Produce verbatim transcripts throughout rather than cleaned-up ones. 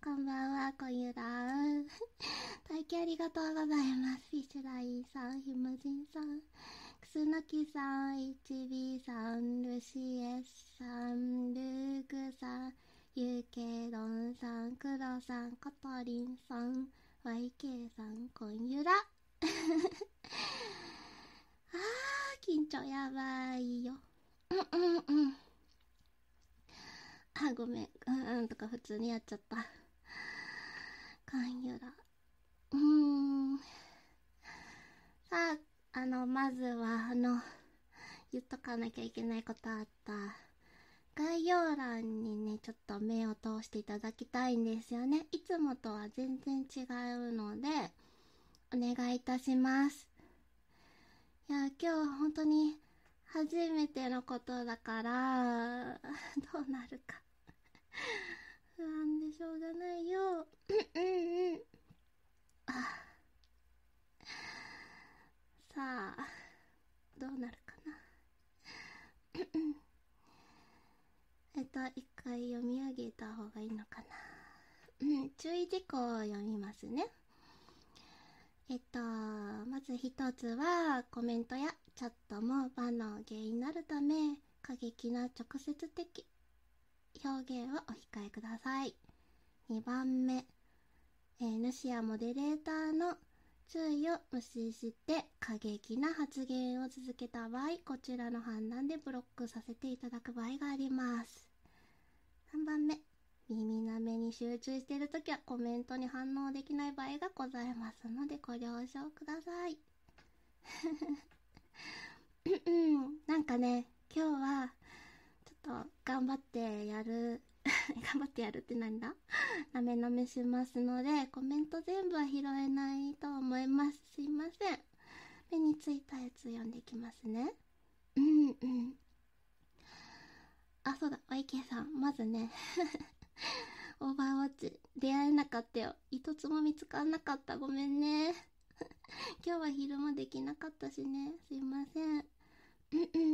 こんばんは、こゆらん。大気ありがとうございます。フィッシュラインさん、ひむじんさん、くすのきさん、エイチビー さん、ルシエスさん、ルーグさん、ユーケイロンさん、クロさん、コトリンさん、ワイケー さん、こんゆら。あー、緊張やばいよ。うんうんうん。あ、ごめん。うんうんとか普通にやっちゃった。こんゆら。うーん。さあ、あの、まずは、あの、言っとかなきゃいけないことあった。概要欄にね、ちょっと目を通していただきたいんですよね。いつもとは全然違うので、お願いいたします。いや、今日は本当に初めてのことだから、どうなるか。不安でしょうがないよ。うんうんうん。あ、さあ、どうなるかな。えっと、一回読み上げた方がいいのかな。うん、注意事項を読みますね。えっと、まず一つは、コメントやチャットも場の原因になるため、過激な直接的表現はお控えください。にばんめ、えー、主やモデレーターの注意を無視して過激な発言を続けた場合、こちらの判断でブロックさせていただく場合があります。さんばんめ、耳なめに集中しているときはコメントに反応できない場合がございますのでご了承ください。なんかね、今日はちょっと頑張ってやる頑張ってやるってなんだなめなめしますので、コメント全部は拾えないと思います。すいません。目についたやつ読んできますね。うんうん。あ、そうだ、ワイケー さん、まずねオーバーウォッチ出会えなかったよ。一つも見つかんなかった。ごめんね。今日は昼もできなかったしね。すいません。うんうん。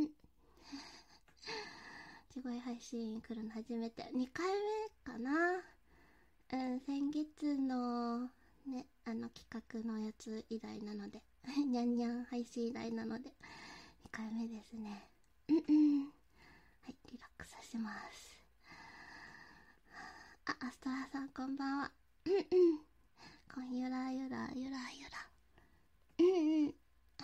すごい配信来るの初めて。にかいめかな。うん、先月のね、あの企画のやつ以来なので。にゃんにゃん配信以来なので。にかいめですね。うんうん。はい、リラックスします。あ、アストラさんこんばんは。うんうん。こんゆらゆらゆらゆら。うんうん。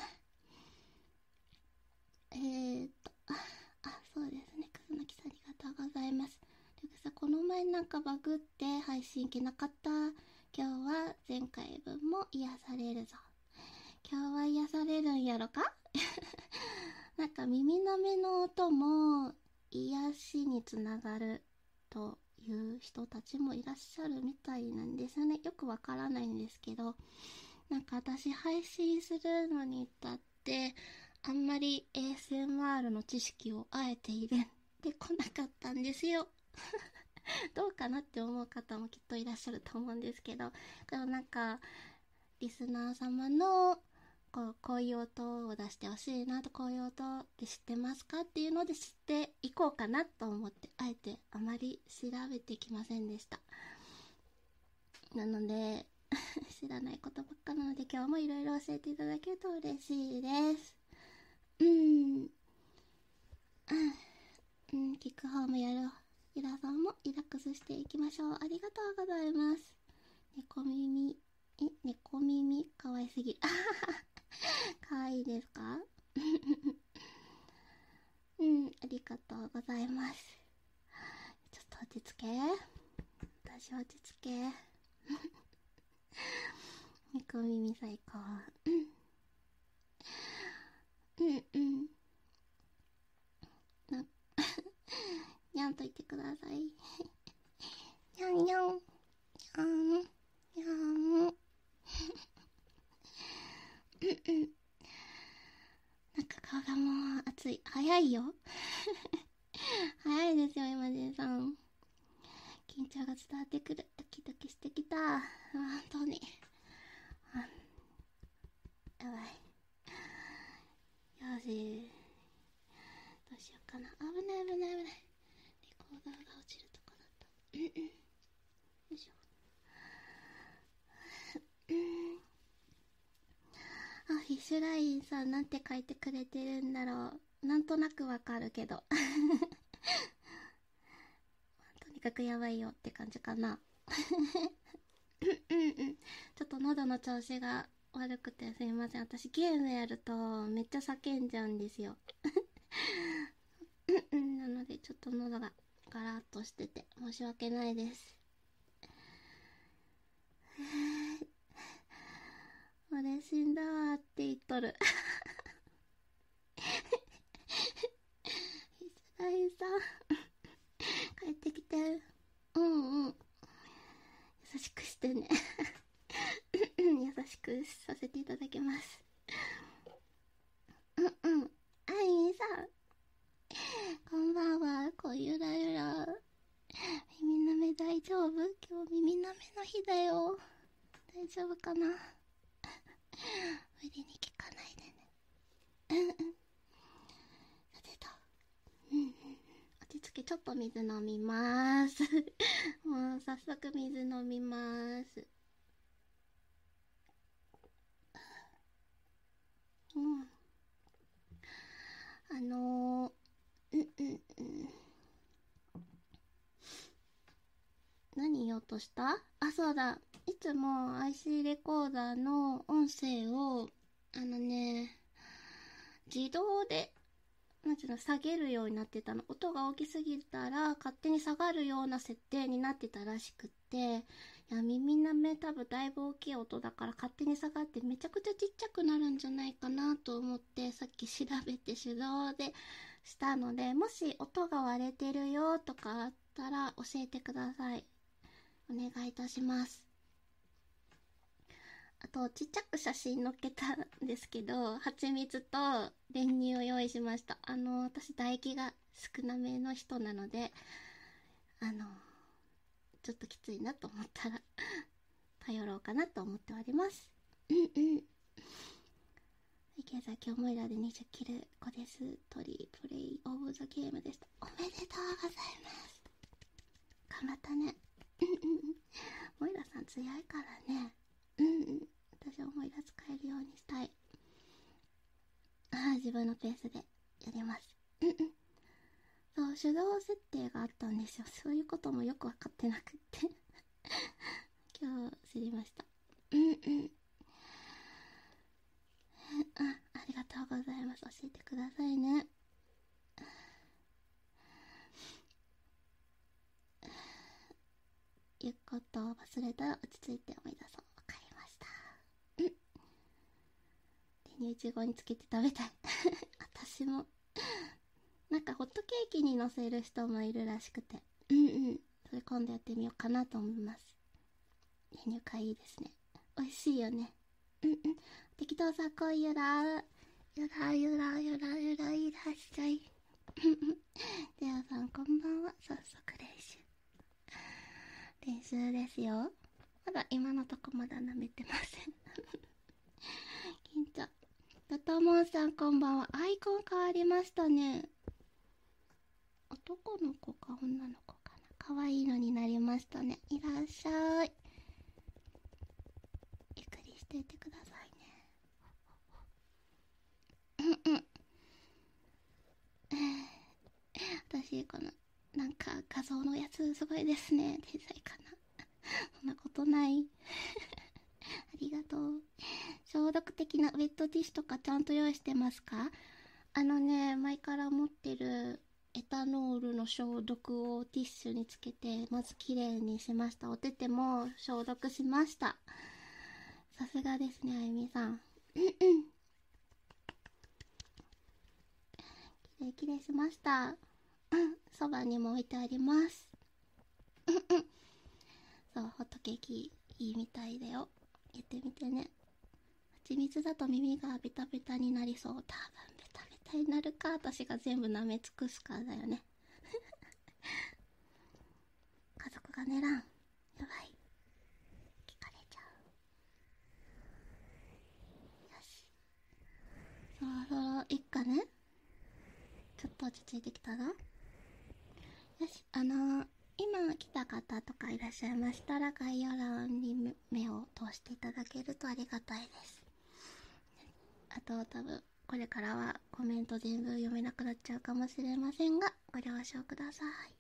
えーっと、あ、そうですね。くすのきさんありがとうございます。でさ、この前なんかバグって配信いけなかった。今日は前回分も癒されるぞ。今日は癒されるんやろかなんか耳の目の音も癒しにつながるという人たちもいらっしゃるみたいなんですよね。よくわからないんですけど、なんか私配信するのに至ってあんまり エーエスエムアール の知識をあえて入れてこなかったんですよどうかなって思う方もきっといらっしゃると思うんですけど、でもなんかリスナー様のこうこういう音を出してほしいなと、こういう音って知ってますかっていうので知っていこうかなと思ってあえてあまり調べてきませんでした。なので知らないことばっかなので今日もいろいろ教えていただけると嬉しいです。うん、うん、聞く方もやるゆらさんもリラックスしていきましょう。ありがとうございます。猫耳、え、猫耳かわいすぎるかわいいですかうん、ありがとうございます。ちょっと落ち着け。私落ち着け。猫耳最高。うんうん。な、にゃんと言ってください。にゃんにゃん。にゃん。にゃん。うんうん。なんか顔がもう熱い。早いよ。早いですよ、今ジさん。緊張が伝わってくる。ドキドキしてきた。本当に。やばい。よし。どうしようかな。危ない危ない危ない。レコーダーが落ちるとこだった。うんうん。よいしょ。 シュラインさんなんて書いてくれてるんだろう。なんとなくわかるけどとにかくやばいよって感じかなうんうん。ちょっと喉の調子が悪くてすいません。私ゲームやるとめっちゃ叫んじゃうんですようんうん。なのでちょっと喉がガラッとしてて申し訳ないです。俺死んだわって言っとるヒスライさん帰ってきて。うんうん。優しくしてね優しくさせていただきます。うんうん。あいみさんこんばんは。こうゆらゆら耳なめ大丈夫？今日耳なめの日だよ。大丈夫かな無理に聞かないでね。うんうん。さてと。うんうん。落ち着け。ちょっと水飲みまーすもう早速水飲みまーす。うん。あのー、うんうんうん。何言おうとした？あ、そうだ。いつも アイシー レコーダーの音声を、あのね、自動で、なんていうの、下げるようになってたの。音が大きすぎたら、勝手に下がるような設定になってたらしくって、いや、耳なめ多分だいぶ大きい音だから勝手に下がってめちゃくちゃちっちゃくなるんじゃないかなと思って、さっき調べて手動でしたので、もし音が割れてるよとかあったら教えてください。お願いいたします。あとちっちゃく写真載っけたんですけど、蜂蜜と練乳を用意しました。あの私唾液が少なめの人なので、あのちょっときついなと思ったら頼ろうかなと思っております。うんうん。現在今日モイラでにじゅっキル子です。トリプレイオブザゲームでした。おめでとうございます。頑張ったね。うんうん。モイラさん強いからね。うんうん。私は思い出使えるようにしたい。ああ、自分のペースでやります。うんうん。そう、手動設定があったんですよ。そういうこともよく分かってなくって今日知りました。うんうん。あ、ありがとうございます。教えてくださいね。言うことを忘れたら落ち着いて思い出そう。わかりました。うん。練乳いちごにつけて食べたい私も。なんかホットケーキにのせる人もいるらしくて、うんうん。それ今度やってみようかなと思います。練乳会いいですね。美味しいよね。うんうん。適当さこいゆら。ゆらゆらゆらゆらいらっしゃいではさんこんばんは。早速練習。練習ですよ。まだ今のとこまだ舐めてません緊張。ドトモンさんこんばんは。アイコン変わりましたね。男の子か女の子かな。可愛いのになりましたね。いらっしゃい。ゆっくりしていてくださいね。うんうん。私このなんか画像のやつすごいですね。天才かな。そんなことないありがとう。消毒的なウェットティッシュとかちゃんと用意してますか？あのね、前から持ってるエタノールの消毒をティッシュにつけてまずきれいにしました。お手手も消毒しました。さすがですね、あゆみさん。うんうん。きれいきれいしました。そばにも置いてあります。そう、ホットケーキいいみたいだよ。やってみてね。蜂蜜だと耳がベタベタになりそう。多分ベタベタになるか、私が全部舐め尽くすかだよね家族が寝らん。やばい。聞かれちゃう。よし。そろそろいっかね。ちょっと落ち着いてきたぞ。よし、あのー、今来た方とかいらっしゃいましたら概要欄に目を通していただけるとありがたいです。 あと多分これからはコメント全部読めなくなっちゃうかもしれませんが、ご了承ください。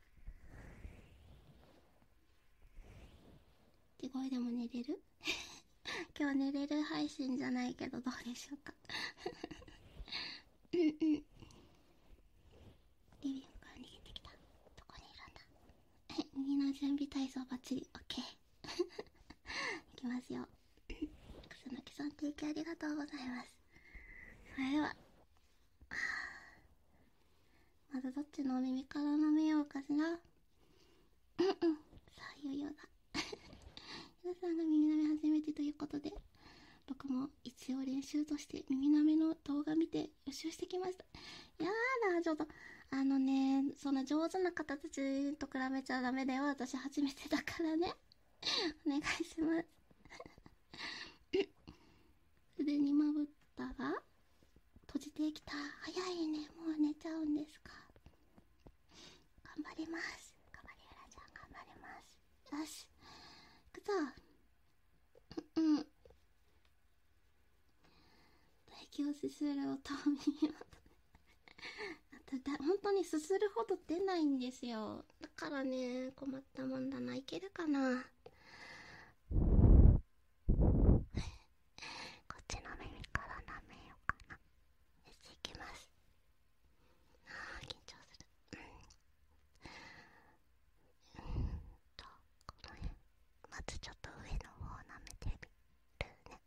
地声でも寝れる今日寝れる配信じゃないけど、どうでしょうかうんうん。リビングから逃げてきた。どこにいるんだ。はい、右の準備体操バッチリ OK いきますよ。楠木さん提供ありがとうございます。それではまずどっちのお耳から舐めようかしら。うんうん。さあいよいよだ皆さんが耳舐め初めてということで、僕も一応練習として耳舐めの動画見て予習してきました。やだ、ちょっとあのね、そんな上手な方たちと比べちゃダメだよ。私初めてだからねお願いしますすでにまぶったが閉じてきた。早いね。もう寝ちゃうんですか。頑張ります。頑張りゆらちゃん、頑張ります。よし、いくぞ。うんうん。息をすする音を耳元あとだ、本当にすするほど出ないんですよ。だからね、困ったもんだな。いけるかな。こっちの耳から舐めようかな。よし、いきます。あー、緊張する。うんうんと、この辺まずちょっと上の方を舐めてみるね。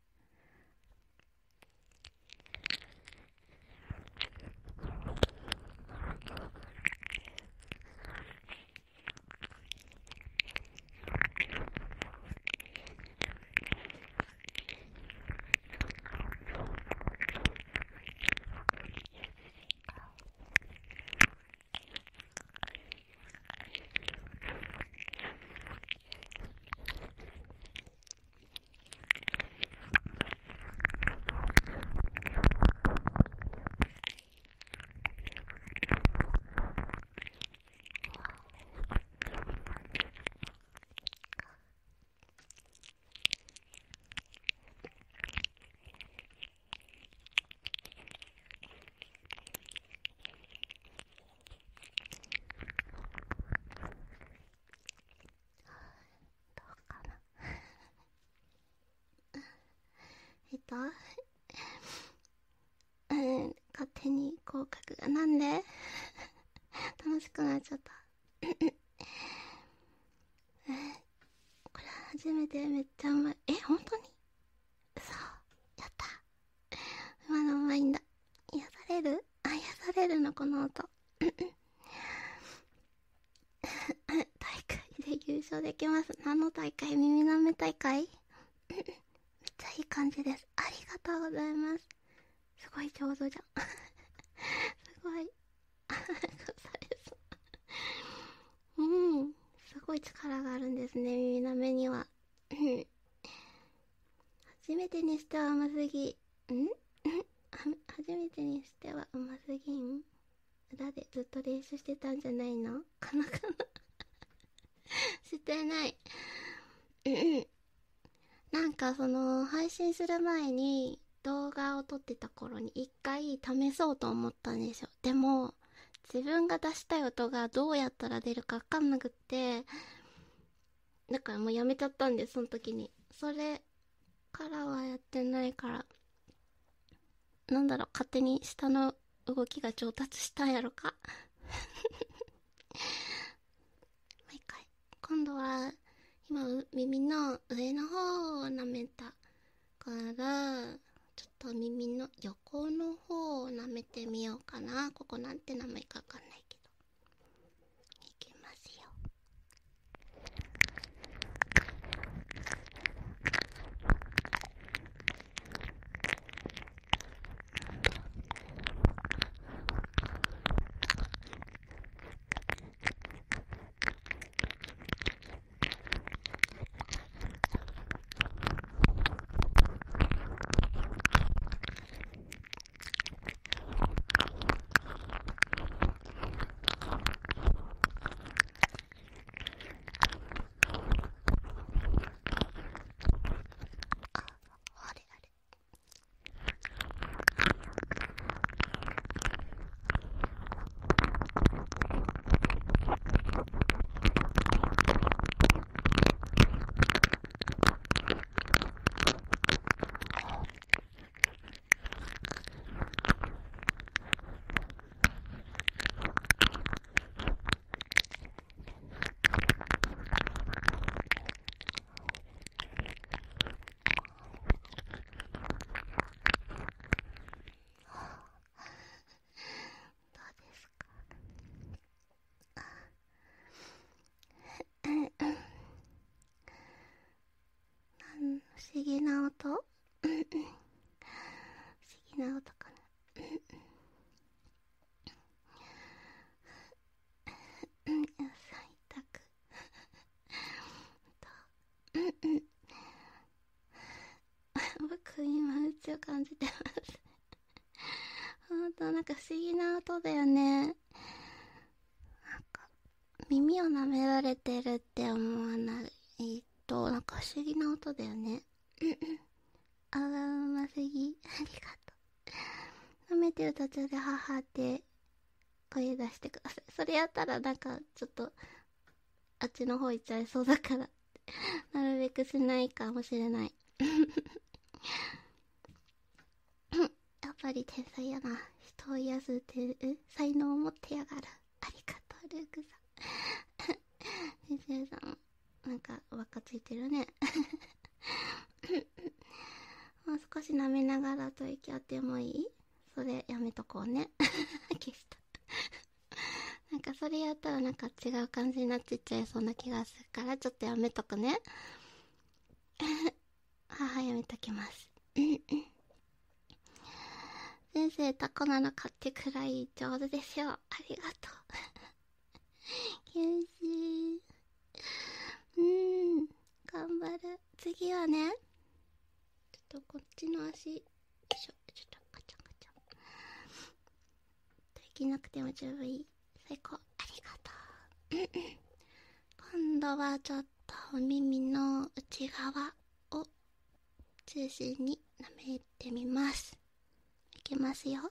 えっとうん勝手に口角がなんで楽しくなっちゃったこれ初めて。めっちゃうまい。え、本当にそう、やった。今のうまいんだ。癒される。あ、癒されるのこの音大会で優勝できます。何の大会？耳舐め大会めっちゃいい感じです。ありがとうございます。すごい上手じゃんすごいうん、すごい力があるんですね、耳舐めには初めてにしてはうますぎん初めてにしてはうますぎん。裏でずっと練習してたんじゃないのかなかなしてないうんなんかその配信する前に動画を撮ってた頃に一回試そうと思ったんですよ。でも自分が出したい音がどうやったら出るか分かんなくって、だからもうやめちゃったんです、その時に。それからはやってないから、なんだろう、勝手に下の動きが上達したんやろか毎回今度は今耳の上の方を舐めたからちょっと耳の横の方を舐めてみようかな。ここなんて名前かわかんないけどいきますよ。 感じてます。ほんとなんか不思議な音だよね。なんか耳を舐められてるって思わないとなんか不思議な音だよね。あー、うますぎ。ありがとう。舐めてる途中で母って声出してください。それやったらなんかちょっとあっちの方行っちゃいそうだからなるべくしないかもしれない。やっぱり天才やな。人を癒すって才能を持ってやがる。ありがとうルークさん。先生さんなんか輪っかついてるね。もう少し舐めながらと息合ってもいい？それやめとこうね。消した。なんかそれやったらなんか違う感じになってっちゃいそうな気がするからちょっとやめとくね。母やめときます。先生タコなの買ってくらい上手でしょう。ありがとう。厳しい。うーん頑張る。次はねちょっとこっちの足よいしょ、ちょっとカチャカチャできなくても十分いい。最高、ありがとう。今度はちょっとお耳の内側を中心に舐めてみます。いきますよ。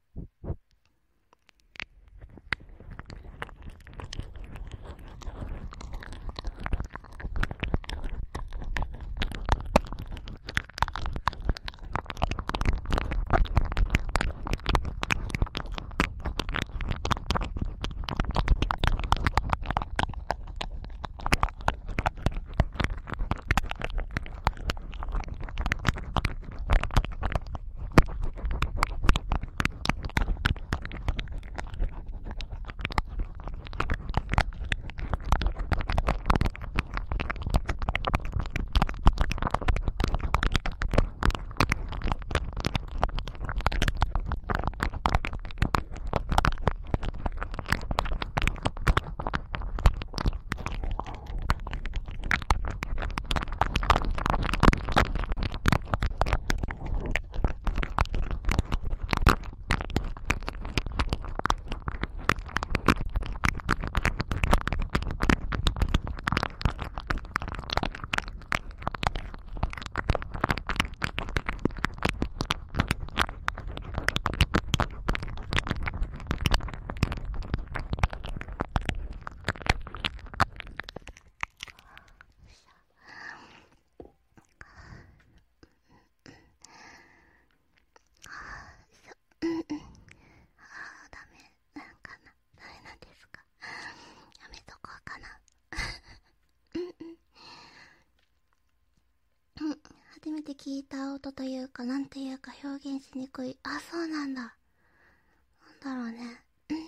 初めて聞いた音というかなんていうか表現しにくい。あ、そうなんだ。なんだろうね。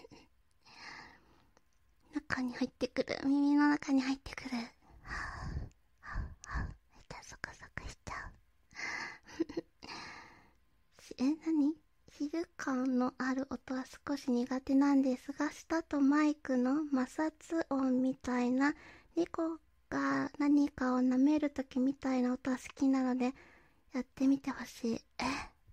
中に入ってくる。耳の中に入ってくる。はぁ、はぁ、はぁ、めっちゃサクサクしちゃう。え、なに？静感のある音は少し苦手なんですが、舌とマイクの摩擦音みたいな、猫が何かを舐めるときみたいな音は好きなので、やってみてほしい。え？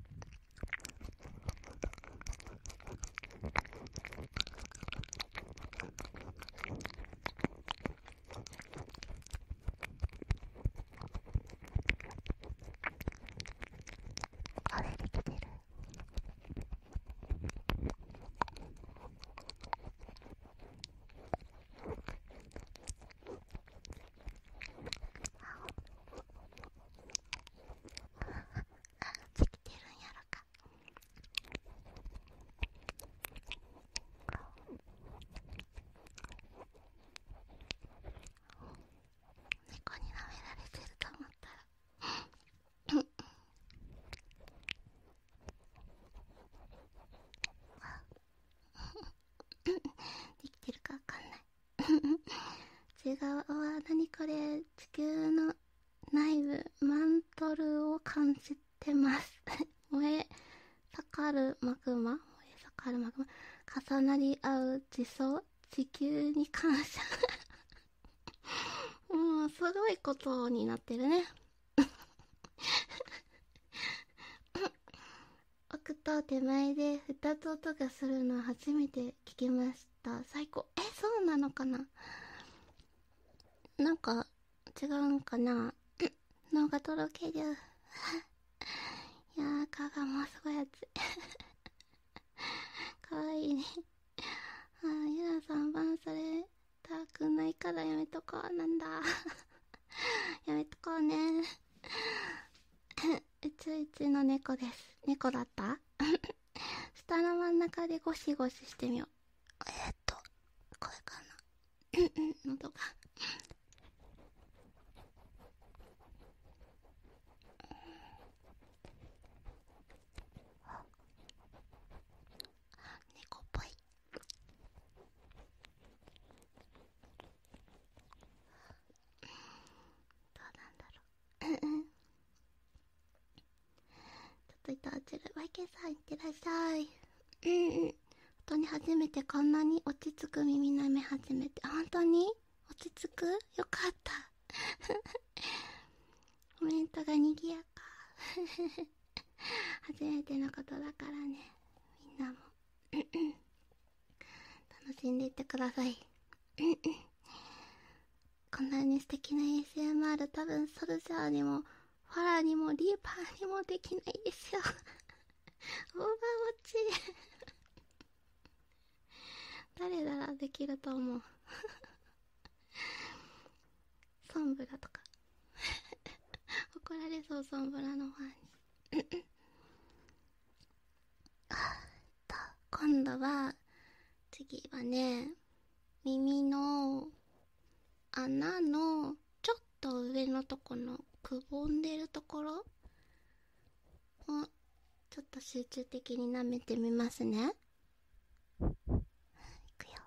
あれできてる。できてるんやろか。猫に舐められてると思ったらできてるかわかんない内側は何これ、地球の内部マントルを感じてます燃え盛るマグマ燃え盛るマグマ重なり合う地層地球に感謝もうすごいことになってるねを手前でふたつ音がするの初めて聞きました。最高。え、そうなのかな。なんか違うんかな。脳がとろける。いやー、顔がもうすごい熱い。かわいいね。あー、ゆらさんバンされたくないからやめとこう。なんだ。やめとこうね。うちうちの猫です。猫だった。下の真ん中でゴシゴシしてみよう。えー、っとこれかな。喉が猫っぽい。どうなんだろう。ちょっといた落ちる。ワイケーさんいってらっしゃい。うんうん。本当に初めてこんなに落ち着く耳舐め始めて。本当に落ち着く？よかった。コメントがにぎやか。初めてのことだからね、みんなも楽しんでいってください。こんなに素敵な エーエスエムアール 多分ソルジャーにもファラにもリーパーにもできないですよ。オーバーウォッチ誰ならできると思う。ソンブラとか怒られそう、ソンブラのファンに。今度は次はね、耳の穴のちょっと上のとこのくぼんでるところをちょっと集中的に舐めてみますね。いくよ。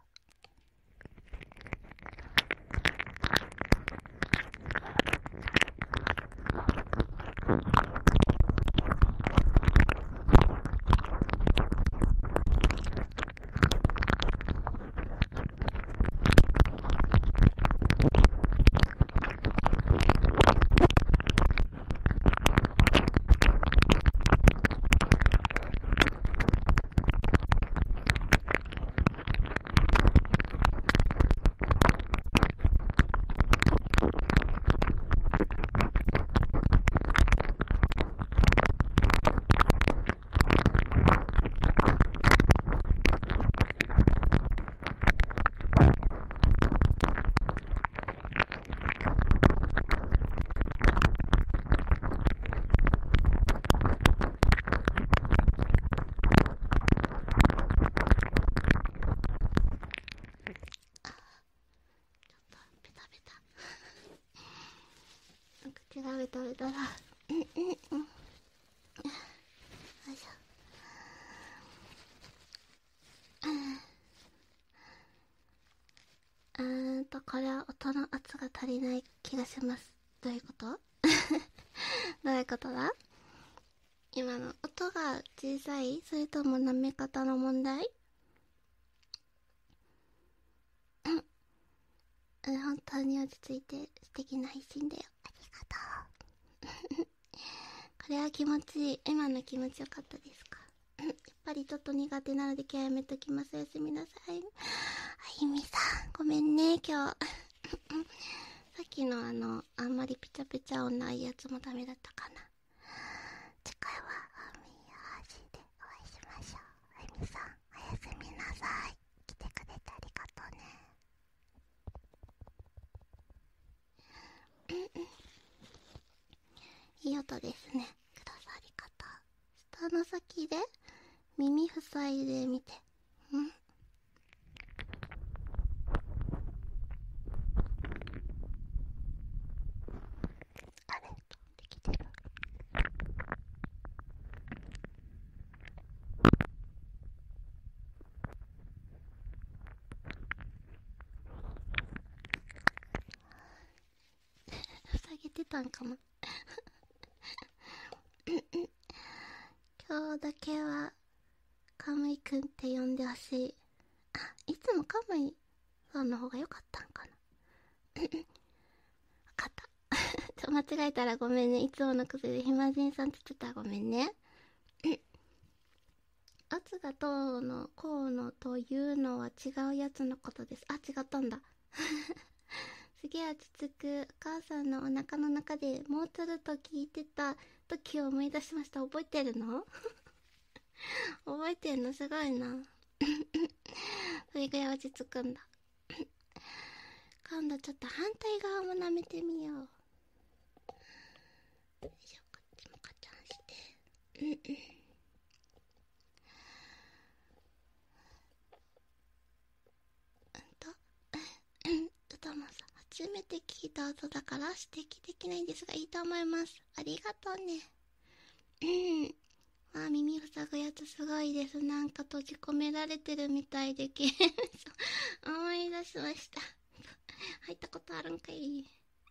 口がベタベタだ。うんうんうん。よいしょ。うーんと、これは音の圧が足りない気がします。どういうこと？どういうことだ？今の音が小さい？それとも舐め方の問題？うん。本当に落ち着いて素敵な配信だよ。ありがとう。これは気持ちいい。今の気持ちよかったですか？やっぱりちょっと苦手なので今日やめときます。おやすみなさい。あゆみさん、ごめんね、今日。さっきのあの、あんまりピチャピチャ音ないやつもダメだったかな。次回は海や橋でお会いしましょう。あゆみさん、おやすみなさい。来てくれてありがとうね。いい音ですね。くださり方。舌の先で耳塞いでみて。うん。あれできてる。塞げてたんかな。今日だけはカムイくんって呼んでほしい。あ、いつもカムイさんの方が良かったんかな。分かった。ちょ間違えたらごめんね。いつもの癖でひまじんさんって言ってたらごめんね。 圧がどうのこうのというのは違うやつのことです。あ、違ったんだ。すげえ落ち着く。お母さんのお腹の中でモーツァルト聞いてた時を思い出しました。覚えてるの？覚えてんの？すごいな。それぐらい落ち着くんだ。今度ちょっと反対側も舐めてみよう。よいしょ、こっちもカチャンして。うんうん。うんと、歌もさ、初めて聞いた音だから指摘できないんですがいいと思います。ありがとうね。うん。まあ耳塞ぐやつすごいです。なんか閉じ込められてるみたいでゲーム思い出しました。入ったことあるんかい。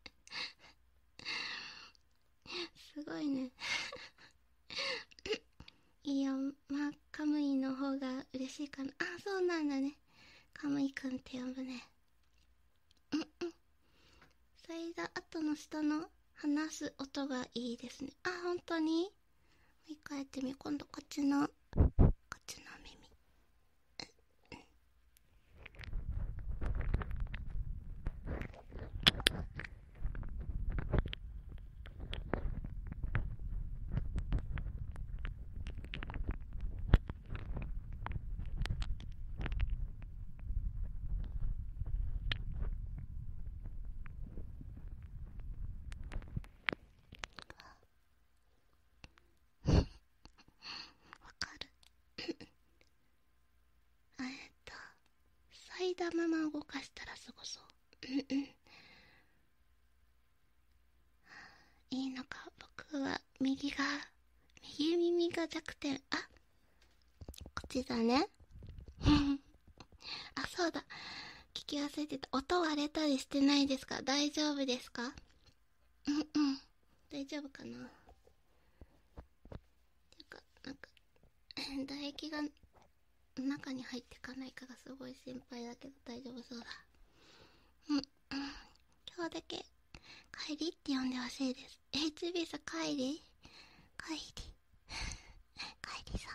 すごいね。いいよ、まあカムイの方が嬉しいかな。あ、そうなんだね。カムイくんって呼ぶね。うんうん。それだ後の下の話す音がいいですね。あ、本当に？もう一回やってみよう。今度こっちのこっちの耳。わかる。えっとサイダーママ動かしたらすごそう。うんうん。いいのか。僕は右が右耳が弱点。あ、こっちだね。あ、そうだ、聞き忘れてた。音割れたりしてないですか？大丈夫ですか？うんうん。大丈夫かな。てか、なんか唾液が中に入ってかないかがすごい心配だけど大丈夫そうだ。うんうん。今日だけ帰りって呼んでほしいです。 エイチビー さん、帰り帰り帰りさ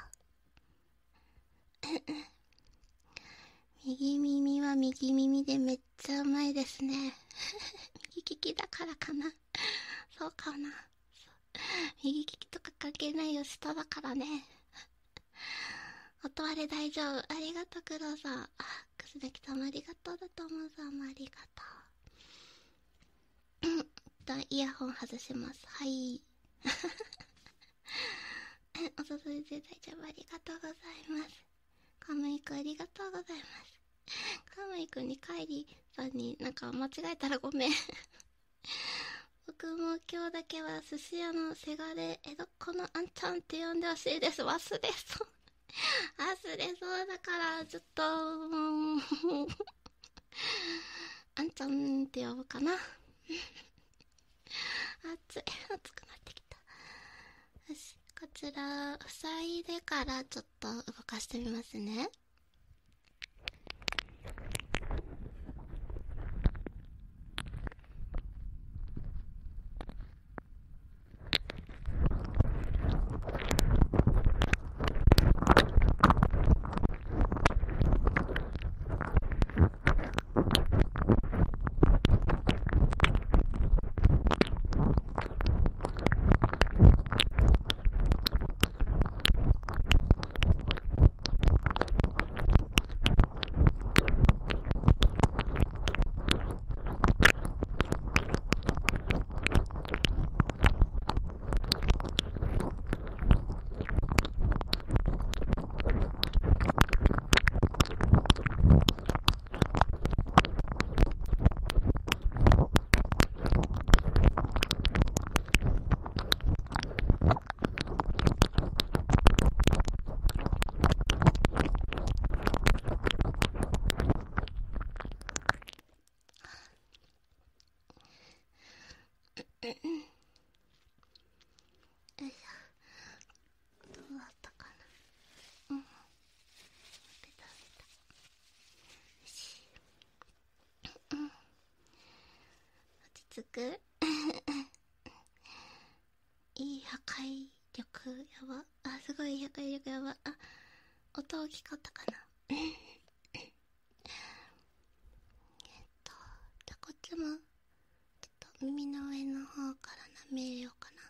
右耳は右耳でめっちゃうまいですね。右利きだからかな。そうかな。右利きとか関係ないよ、下だからね。音割れ大丈夫。ありがとう、黒さん。あ、くすねきさんもありがとうだと思うさんもありがとう。うん。イヤホン外します。はい。おとといで大丈夫。ありがとうございます。カムイくんありがとうございます。カムイくんにカイリさんになんか間違えたらごめん。僕も今日だけは寿司屋のせがれ江戸っ子のあんちゃんって呼んでほしいです。忘れそう。忘れそうだからちょっともうあんちゃんって呼ぶかな。暑い、暑くなってきた。よし、こちら塞いでからちょっと動かしてみますね。よいしょ、どうだったかな。うん、ペタペタ。よし、うん、落ち着く。いい破壊力やば。あ、すごい破壊力やば。あ、 音大きかったかなえっとじゃあこっちもちょっと耳の上の方から舐めようかな。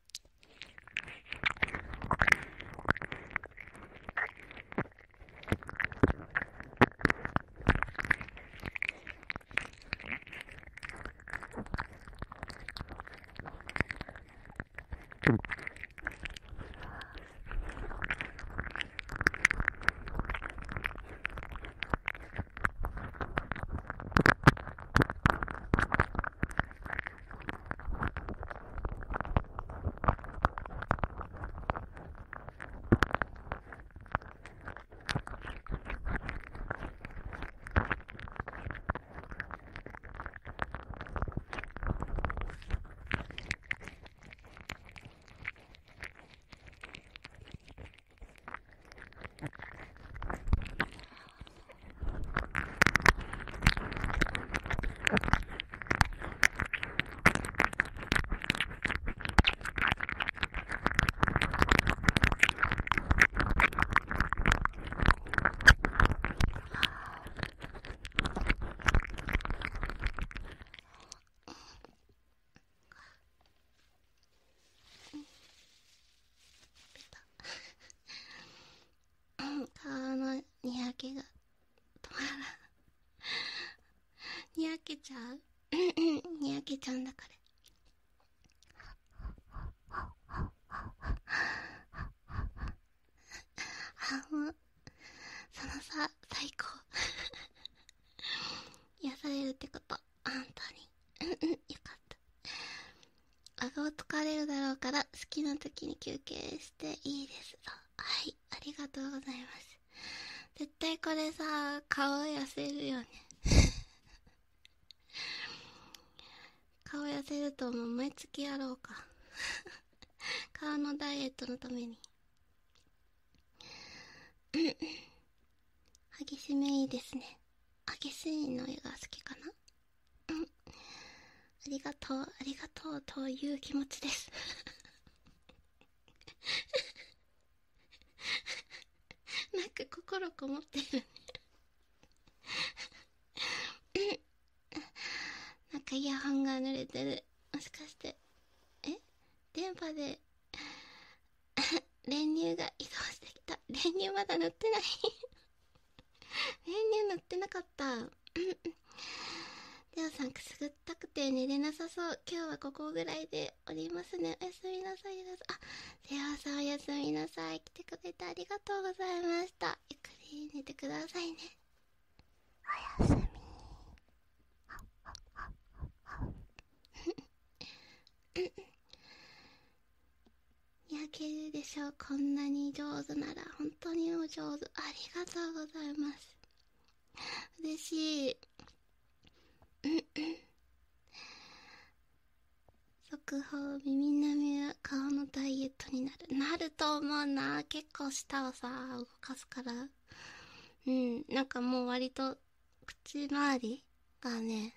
顔のにやけが止まらんにやけちゃうにやけちゃうんだからあ、もうそのさ最高癒されるってこと本当にうんうんよかった。顎疲れるだろうから好きな時に休憩していいですと。はい、ありがとうございます。絶対これさ顔痩せるよね顔痩せると思う。毎月やろうか顔のダイエットのために激しめいいですね。激しいのが好きかな。うん、ありがとうありがとうという気持ちですなんか心こもってるねなんかイヤホンが濡れてる。もしかしてえ電波で練乳が移動してきた。練乳まだ塗ってない練乳塗ってなかったレオさんくすぐったくて寝れなさそう。今日はここぐらいでおりますね。おやすみなさい。あ、レオさんおやすみなさい。来てくれてありがとうございました。ゆっくり寝てくださいね。おやすみ焼けるでしょう。こんなに上手なら本当にお上手。ありがとうございます。嬉しい速報、耳なみは顔のダイエットになるなると思うな。結構舌をさ動かすから。うん、なんかもう割と口周りがね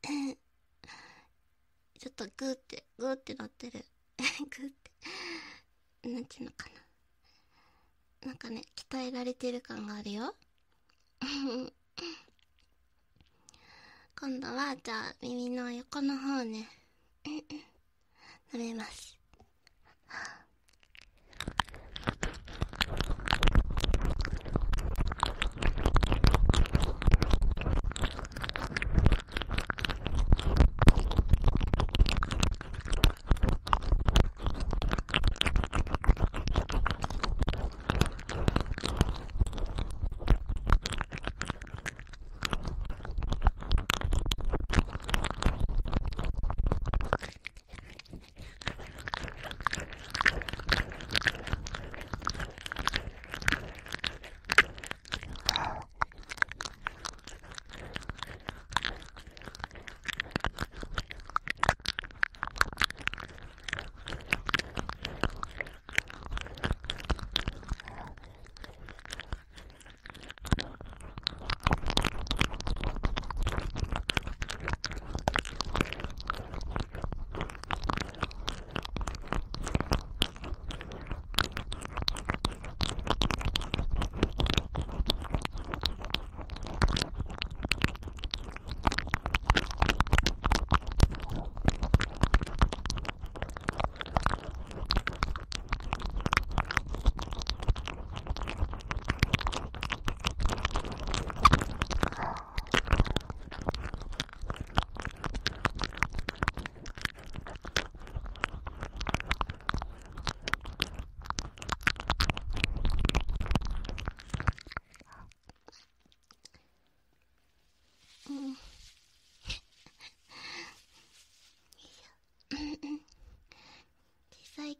ちょっとグーってグーってなってるグーってなんていうのかな、なんかね鍛えられてる感があるよ今度はじゃあ耳の横の方ね舐めます。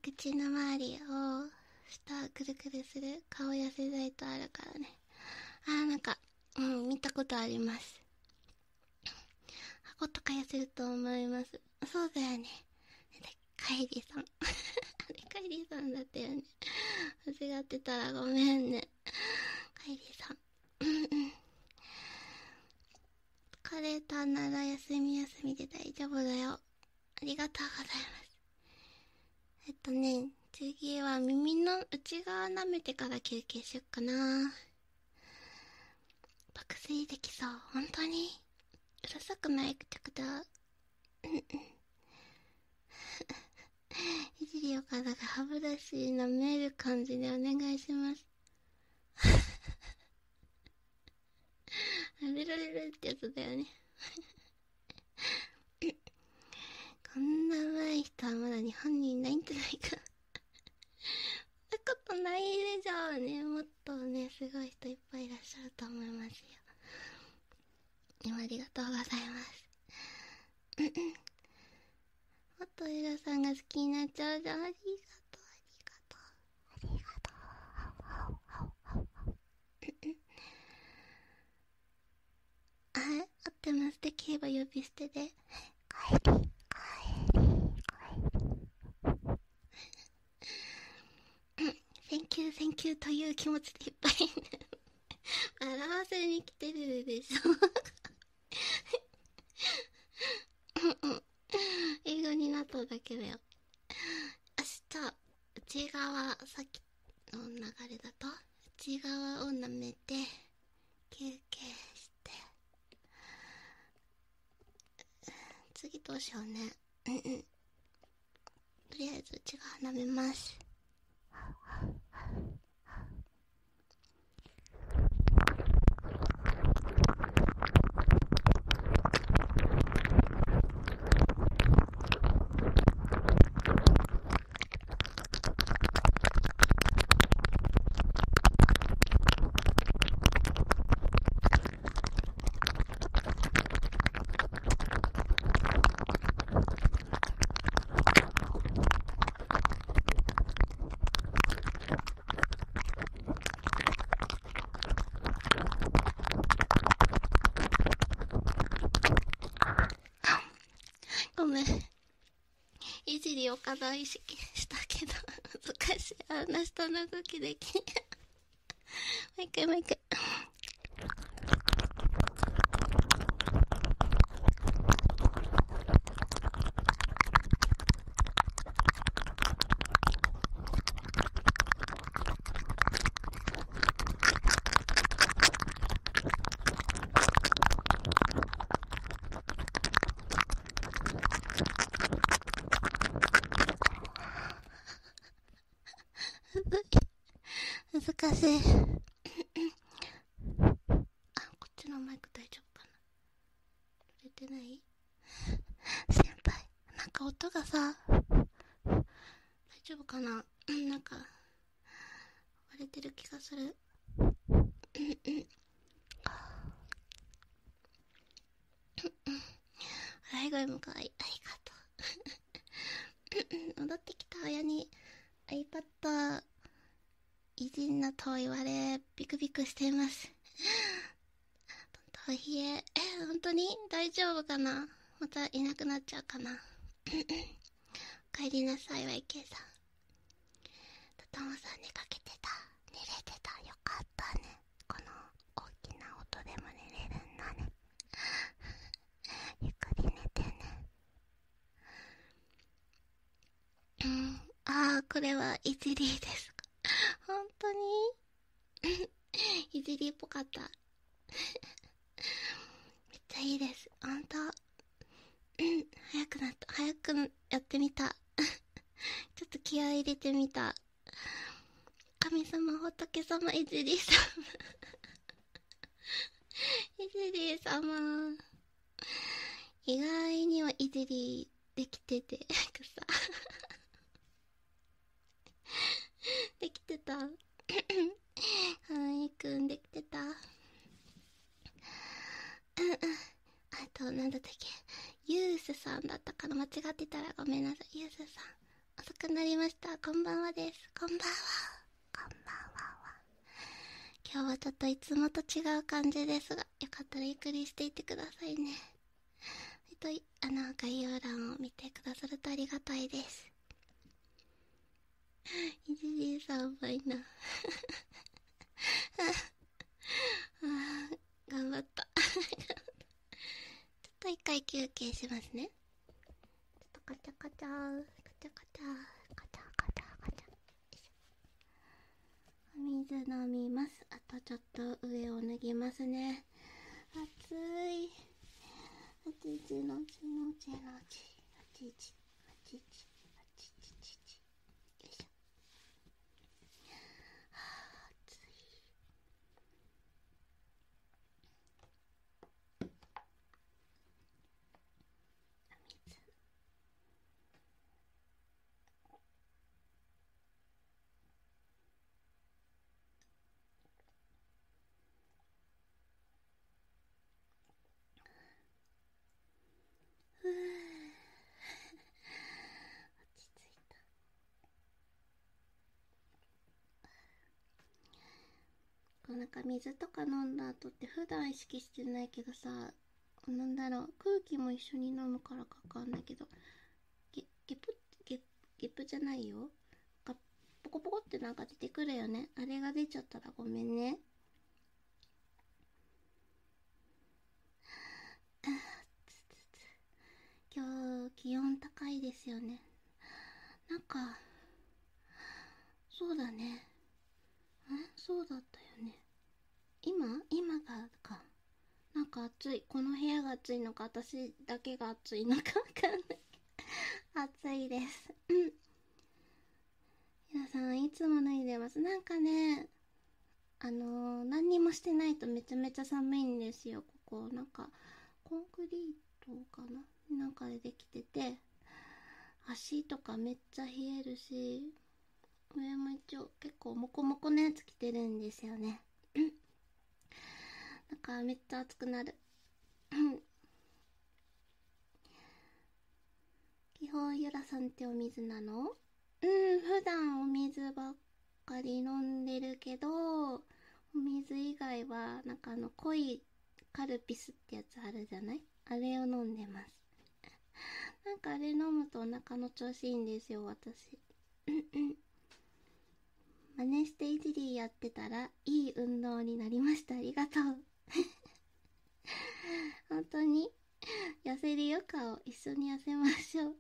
口の周りを下くるくるする顔痩せ剤とあるからね。あーなんかうん見たことあります。顎とか痩せると思います。そうだよね。カイリさんあれカイリさんだったよね。間違ってたらごめんねカイリさん。うんうん疲れたなら休み休みで大丈夫だよ。ありがとうございます。えっとね次は耳の内側舐めてから休憩しよっかな。爆睡できそう。本当にうるさくないってことはいじりおかだが歯ブラシ舐める感じでお願いしますルルルルってやつだよねこんな上手い人はまだ日本にいないんじゃないかそんなことないでしょうね。もっとねすごい人いっぱいいらっしゃると思いますよ。今ありがとうございますもっとエラさんが好きになっちゃうじゃん。ありがとうありがとうありがとうあれ合ってます。できれば呼び捨てで帰り帰りThank you, thank you という気持ちでいっぱい笑わせに来てるでしょ英語になっただけだよ。明日内側さっきの流れだと内側を舐めて休憩して次どうしようね。うんうんとりあえず内側舐めます。ごめんいじりを課題意識したけど難しい。あんな下の動きできもう一回もう一回難しいあ、こっちのマイク大丈夫かな。取れてない先輩なんか音がさ大丈夫かな。なんか割れてる気がする笑い声もかわいい。ありがとう戻ってきた親に iPad いじんなと言われビクビクしています。とはいええ本当に大丈夫かな。またいなくなっちゃうかなお帰りなさい ワイケー さん。とともさん寝かけてた。寝れてた。よかったね。この大きな音でも寝れるんだねゆっくり寝てね。うんあーこれはいじりですか本当にいじりっぽかっためっちゃいいです。本当うん早くなった。早くやってみたちょっと気合い入れてみた。神様仏様いじりさいじり様意外にはいじりできててさできてたはいくんできてた。うんうんあとなんだったっけユースさんだったかな。間違ってたらごめんなさい。ユースさん遅くなりました。こんばんはです。こんばんは。こんばんは。今日はちょっといつもと違う感じですが、よかったらゆっくりしていってくださいね。えっと、あの、概要欄を見てくださるとありがたいです。いちじさんばいな。頑張った。ちょっと一回休憩しますね。ちょっとカチャカチャー、カチャカチャー、カチャカチャカチャ。お水飲みます。あとちょっと上を脱ぎますね。暑い。はちじのちのちのち。はちじ、はちじ、はちじ、はちじ。よいしょ。はあ、暑い。水。ふぅ。落ち着いた。こうなんか水とか飲んだ後って普段意識してないけどさ、なんだろう、空気も一緒に飲むからかわかんないけど、ゲゲプゲゲップじゃないよ。がポコポコってなんか出てくるよね。あれが出ちゃったらごめんね。今日気温高いですよね。なんかそうだね。え、そうだったよね。今今がか。なんか暑い。この部屋が暑いのか私だけが暑いのかわかんない。暑いです。皆さんいつも脱いでます。なんかね、あのー、何にもしてないとめちゃめちゃ寒いんですよ。ここなんかコンクリートかななんかでできてて、足とかめっちゃ冷えるし、上も一応結構モコモコのやつ着てるんですよね。だからめっちゃ暑くなる。基本ゆらさんってお水なの？うん、普段お水ばっかり飲んでるけど、お水以外はなんかあの濃いカルピスってやつあるじゃない？あれを飲んでます。なんかあれ飲むとお腹の調子いいんですよ、私。真似していじりやってたらいい運動になりました。ありがとう。本当に痩せるよ、顔。一緒に痩せましょう。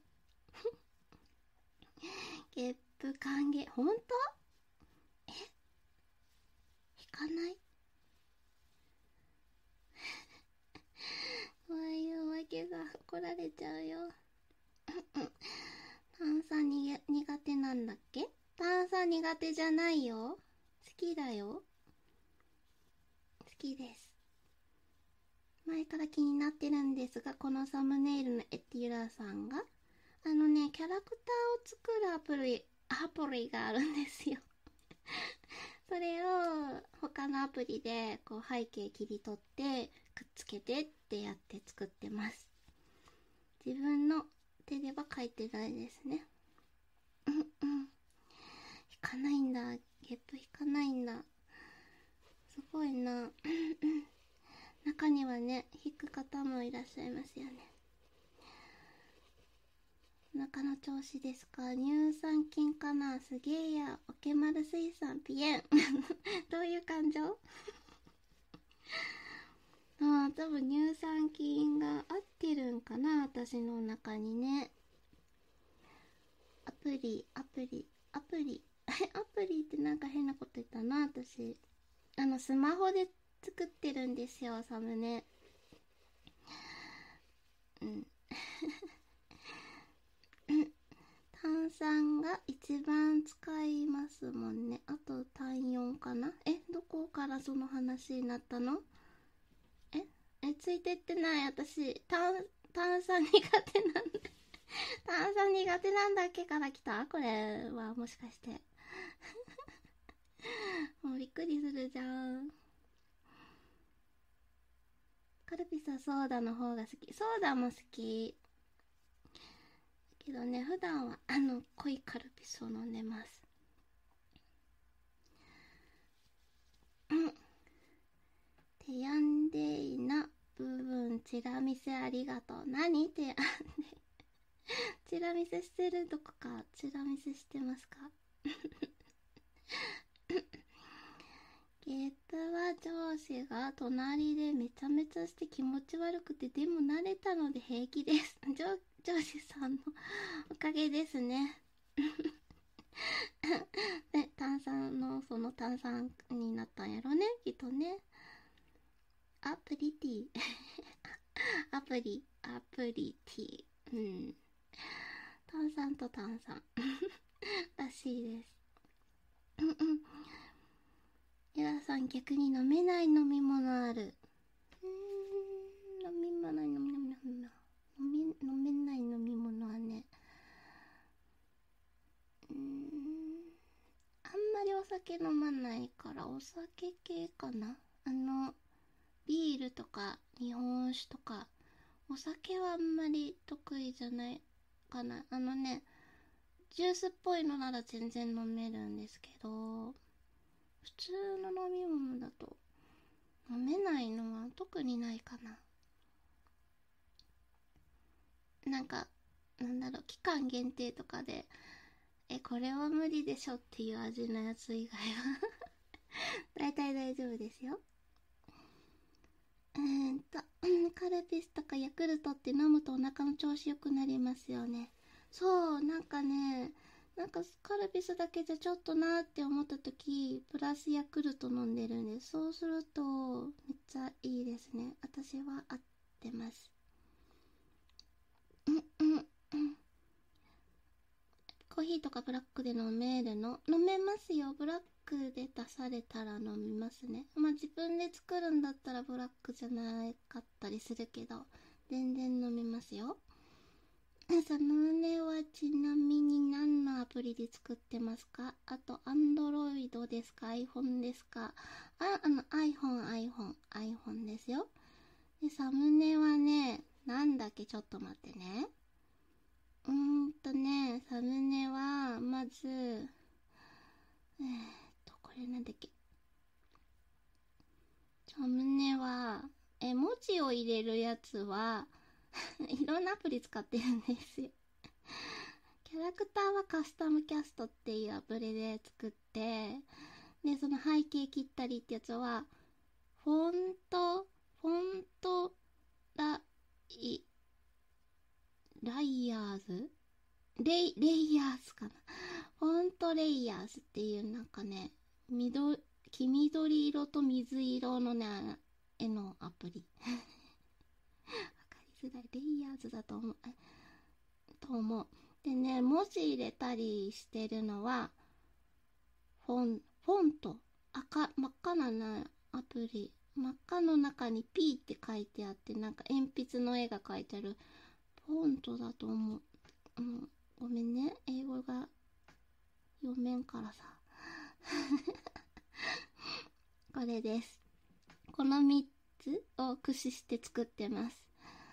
ゲップ歓迎。本当？え、引かない？怖いよ、おまけが怒られちゃうよ。炭酸にげ苦手なんだっけ？炭酸苦手じゃないよ。好きだよ。好きです。前から気になってるんですが、このサムネイルのエティラさんがあのね、キャラクターを作るアプリアプリがあるんですよ。それを他のアプリでこう背景切り取ってくっつけてってやって作ってます。自分の手では書いてないですね。うんうん。引かないんだ。ゲップ引かないんだ。すごいな。中にはね、引く方もいらっしゃいますよね。お腹の調子ですか？乳酸菌かな？すげえや。オケマル水産ピエン。どういう感情？ああ、多分乳酸菌が合ってるんかな、私の中にね。アプリ、アプリ、アプリ。アプリってなんか変なこと言ったな、私。あの、スマホで作ってるんですよ、サムネ。うん。炭酸が一番使いますもんね。あと単よんかな。え、どこからその話になったの？ええ、ついてってない。私、炭、炭酸苦手なんだ。炭酸苦手なんだっけから来た？これはもしかして。もうびっくりするじゃん。カルピスはソーダの方が好き。ソーダも好き。 けどね、普段はあの濃いカルピスを飲んでます。うん。てやんでいな部分チラ見せありがとう。何てやんでチラ見せしてるどこかチラ見せしてますか？ゲップは上司が隣でめちゃめちゃして気持ち悪くて、でも慣れたので平気です。上, 上司さんのおかげですね。で炭酸のその炭酸になったんやろね、きっとね。アプリティアプリアプリティうん、炭酸と炭酸らしいです。うんうん。エラさん、逆に飲めない飲み物ある？うーん、飲み物飲み物飲み物飲み飲めない飲み物はね、うーん、あんまりお酒飲まないからお酒系かな。あのビールとか日本酒とか、お酒はあんまり得意じゃないかな。あのね、ジュースっぽいのなら全然飲めるんですけど、普通の飲み物だと飲めないのは特にないかな。なんか、なんだろう、期間限定とかで、え、これは無理でしょっていう味のやつ以外は大体大丈夫ですよ。えーっと、カルピスとかヤクルトって飲むとお腹の調子良くなりますよね。そう、なんかね、なんかカルピスだけじゃちょっとなーって思った時、プラスヤクルト飲んでるんです。そうすると、めっちゃいいですね。私は合ってます。うんうんうん。コーヒーとかブラックで飲めるの？飲めますよ。ブラックで出されたら飲みますね。まあ自分で作るんだったらブラックじゃなかったりするけど、全然飲めますよ。サムネはちなみに何のアプリで作ってますか？あと、Android ですか？ iPhone ですか？あ、あの iPhone、iPhone、iPhone ですよ。で、サムネはね、なんだっけ、ちょっと待ってね。うーんとね、サムネは、まず、えーっと、これなんだっけ。サムネは、え、文字を入れるやつは、いろんなアプリ使ってるんですよ。キャラクターはカスタムキャストっていうアプリで作って、で、その背景切ったりってやつは、フォント、フォントライ、ライヤーズレイ、レイヤーズかな。フォントレイヤーズっていうなんかね、緑、黄緑色と水色のね、絵のアプリ。わかりづらい。レイヤーズだと思う。と思う。でね、文字入れたりしてるのは、フォン、フォント。赤、真っ赤なね、アプリ。真っ赤の中に P って書いてあって、なんか鉛筆の絵が描いてあるフォントだと思う。うん、ごめんね。英語が読めんからさ。これです。このみっつを駆使して作ってます。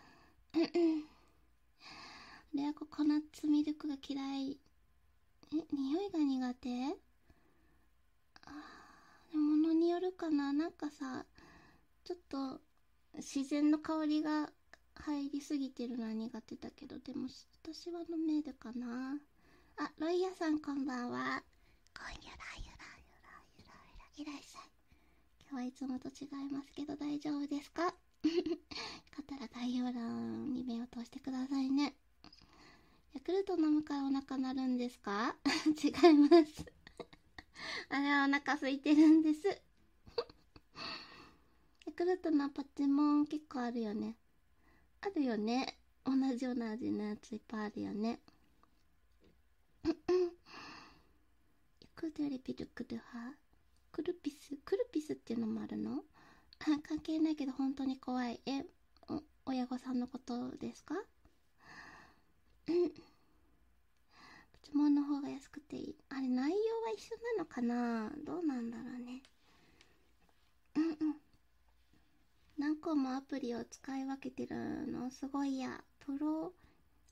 レアココナッツミルクが嫌い。え、匂いが苦手？あー、物によるかな。なんかさ、ちょっと自然の香りが入りすぎてるのは苦手だけど、でも私は飲めるかな。あ、ロイヤさんこんばんは。こんゆらゆらゆらゆらゆらいらっしゃい。今日はいつもと違いますけど大丈夫ですか？よかったら概要欄に目を通してくださいね。ヤクルト飲むからお腹鳴るんですか？違いますあれはお腹空いてるんです。ヤクルトのパチモン結構あるよね。あるよね。同じような味のやついっぱいあるよね。ヤクルトよりピルクル派？クルピスクルピスっていうのもあるの？あ、関係ないけど本当に怖い。え、お親御さんのことですか？うん。パチモンの方が安くていい。あれ内容は一緒なのかな？どうなんだろうね。うんうん。何個もアプリを使い分けてるのすごいや。プロ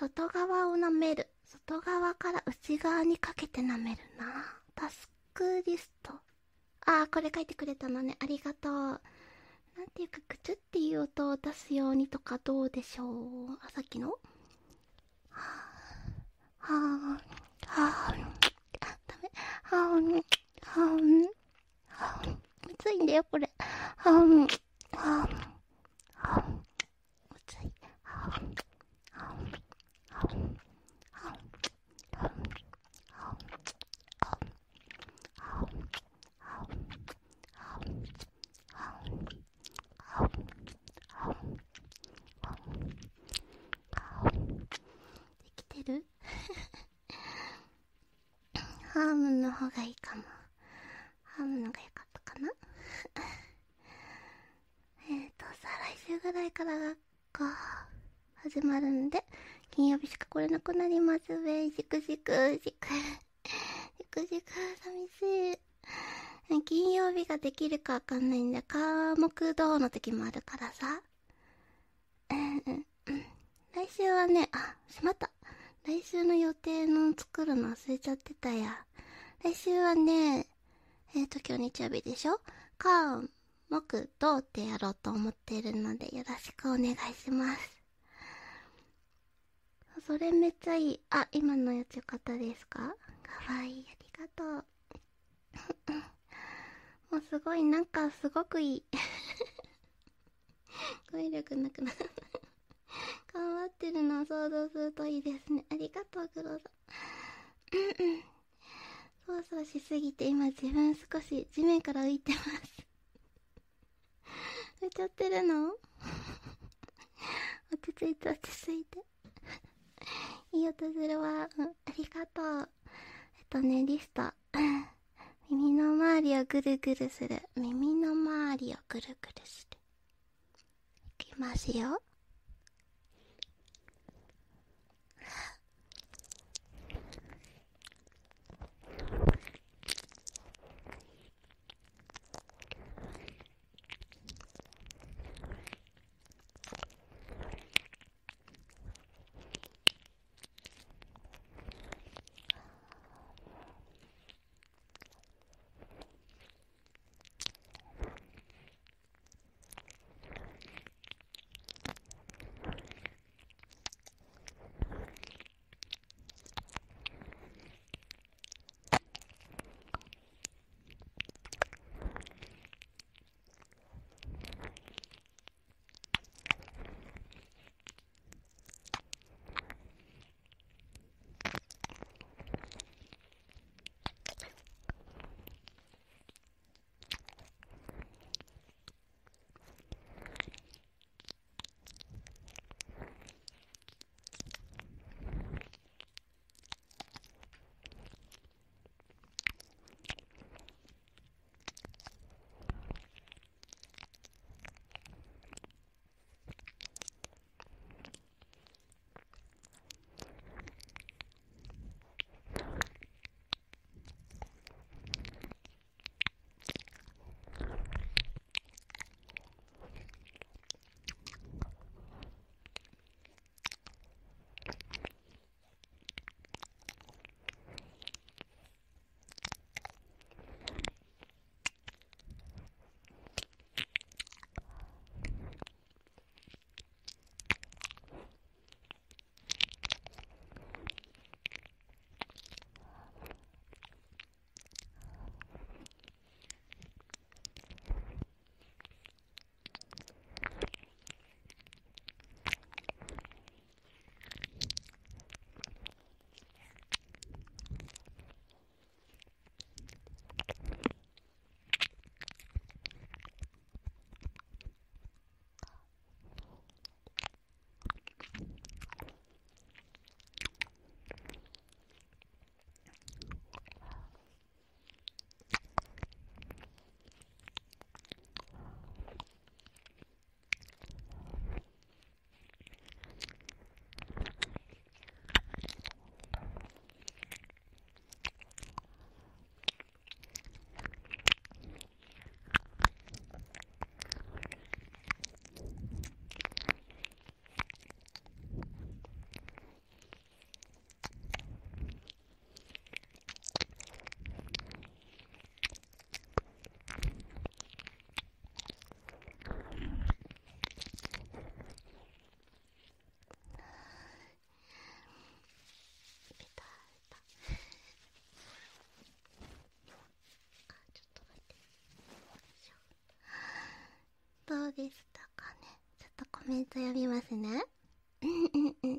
外側を舐める。外側から内側にかけて舐めるな。タスクリスト。あー、これ書いてくれたのね。ありがとう。なんていうか、くちゅっていう音を出すようにとかどうでしょう。あ、さっきのはぁ、はぁ、はぁ、あ、ダメ。はぁ、はぁ、はぁ、むずいんだよ、これ。はぁ、はぁ、はぁ、むずい。はぁ、はぁ、はぁ、はぁ、はぁ、できてるハームの方がいいかも。ハームのが良かったかなえっとさ、来週ぐらいから学校始まるんで、金曜日しか来れなくなりますべ。じくじく、じく。じくじく、寂しい。金曜日ができるかわかんないんで、科目堂の時もあるからさ。うんうんうん。来週はね、あ、しまった。来週の予定の作るの忘れちゃってたや。来週はね、えっと、今日日曜日でしょ？科目堂ってやろうと思っているので、よろしくお願いします。それめっちゃいい。あ、今のやつよかったですか？かわいい。ありがとう。もうすごい、なんかすごくいい。語彙力なくなる。頑張ってるのを想像するといいですね。ありがとう、グロさん。そうそうしすぎて今自分少し地面から浮いてます。浮いちゃってるの？落ち着いて落ち着いて。いい音するわ。うん、ありがとう。えっとね、リスト。耳の周りをぐるぐるする。耳の周りをぐるぐるする。いきますよ。 うでしたかね。ちょっとコメント読みますね。うんうんうん。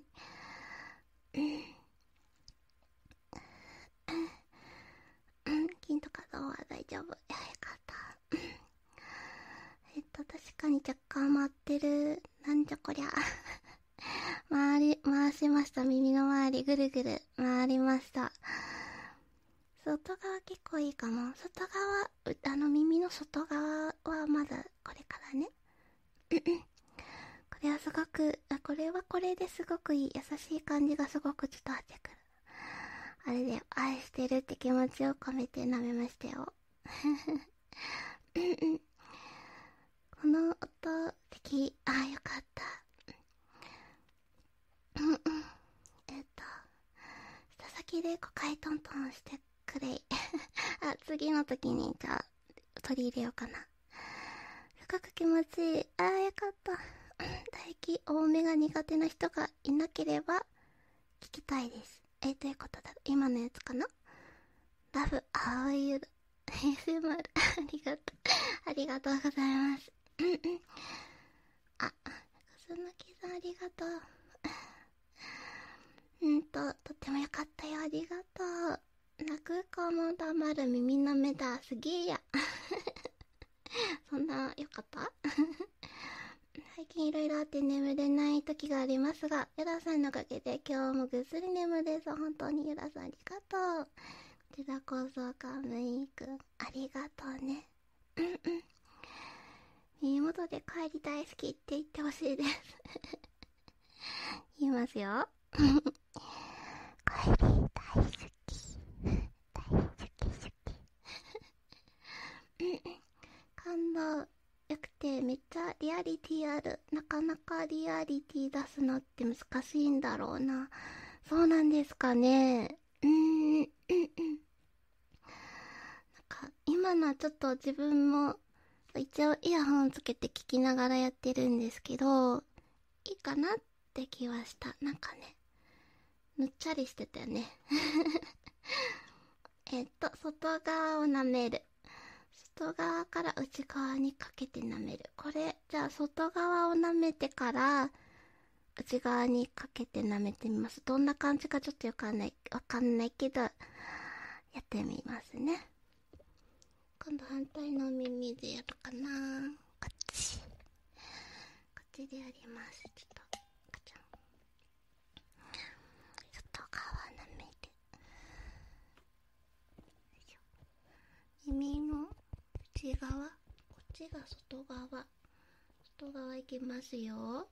うん、金とかどうは大丈夫。いや、よかった。えっと、確かに若干回ってる。なんじゃこりゃ。回り、回しました。耳の周りぐるぐる回りました。外側結構いいかも。外側、あの耳の外側はまだこれからね。これはすごく、あ、これはこれですごくいい。優しい感じがすごく伝わってくる。あれで、愛してるって気持ちを込めて舐めましたよ。この音的、あ、よかった。うんうん。えっと、下先でごかいトントンしてくれ。あ、次の時に、じゃあ、取り入れようかな。すごく気持ちいい。あー、よかった。唾液多めが苦手な人がいなければ、聞きたいです。え、どういうことだろう。今のやつかな。ラブ、青い色。エスエムアール、ありがとう。ありがとうございます。あ、くすのきさんありがとう。うんと、とってもよかったよ。ありがとう。泣く子も黙る耳の目だ。すげえや。そんな、よかった最近いろいろあって眠れない時がありますが、ユラさんのおかげで今日もぐっすり眠れそう。本当にユラさんありがとう。こちらこそ、カムイくん、ありがとうね。うんうん。耳元で帰り大好きって言ってほしいです。言いますよ。帰り大好き。大好き好き。感動。よくてめっちゃリアリティある。なかなかリアリティ出すのって難しいんだろうな。そうなんですかね。うーん、うんうん。なんか今のはちょっと自分も一応イヤホンつけて聞きながらやってるんですけど、いいかなって気はした。なんかね、ぬっちゃりしてたよね。えっと、外側を舐める。外側から内側にかけて舐める。これ、じゃあ外側を舐めてから内側にかけて舐めてみます。どんな感じかちょっとわかんない、わかんないけど、やってみますね。今度反対の耳でやるかな。こっち。こっちでやります。ちょっと、ガチャン。外側舐めて。耳の内側、こっちが外側。外側いきますよ。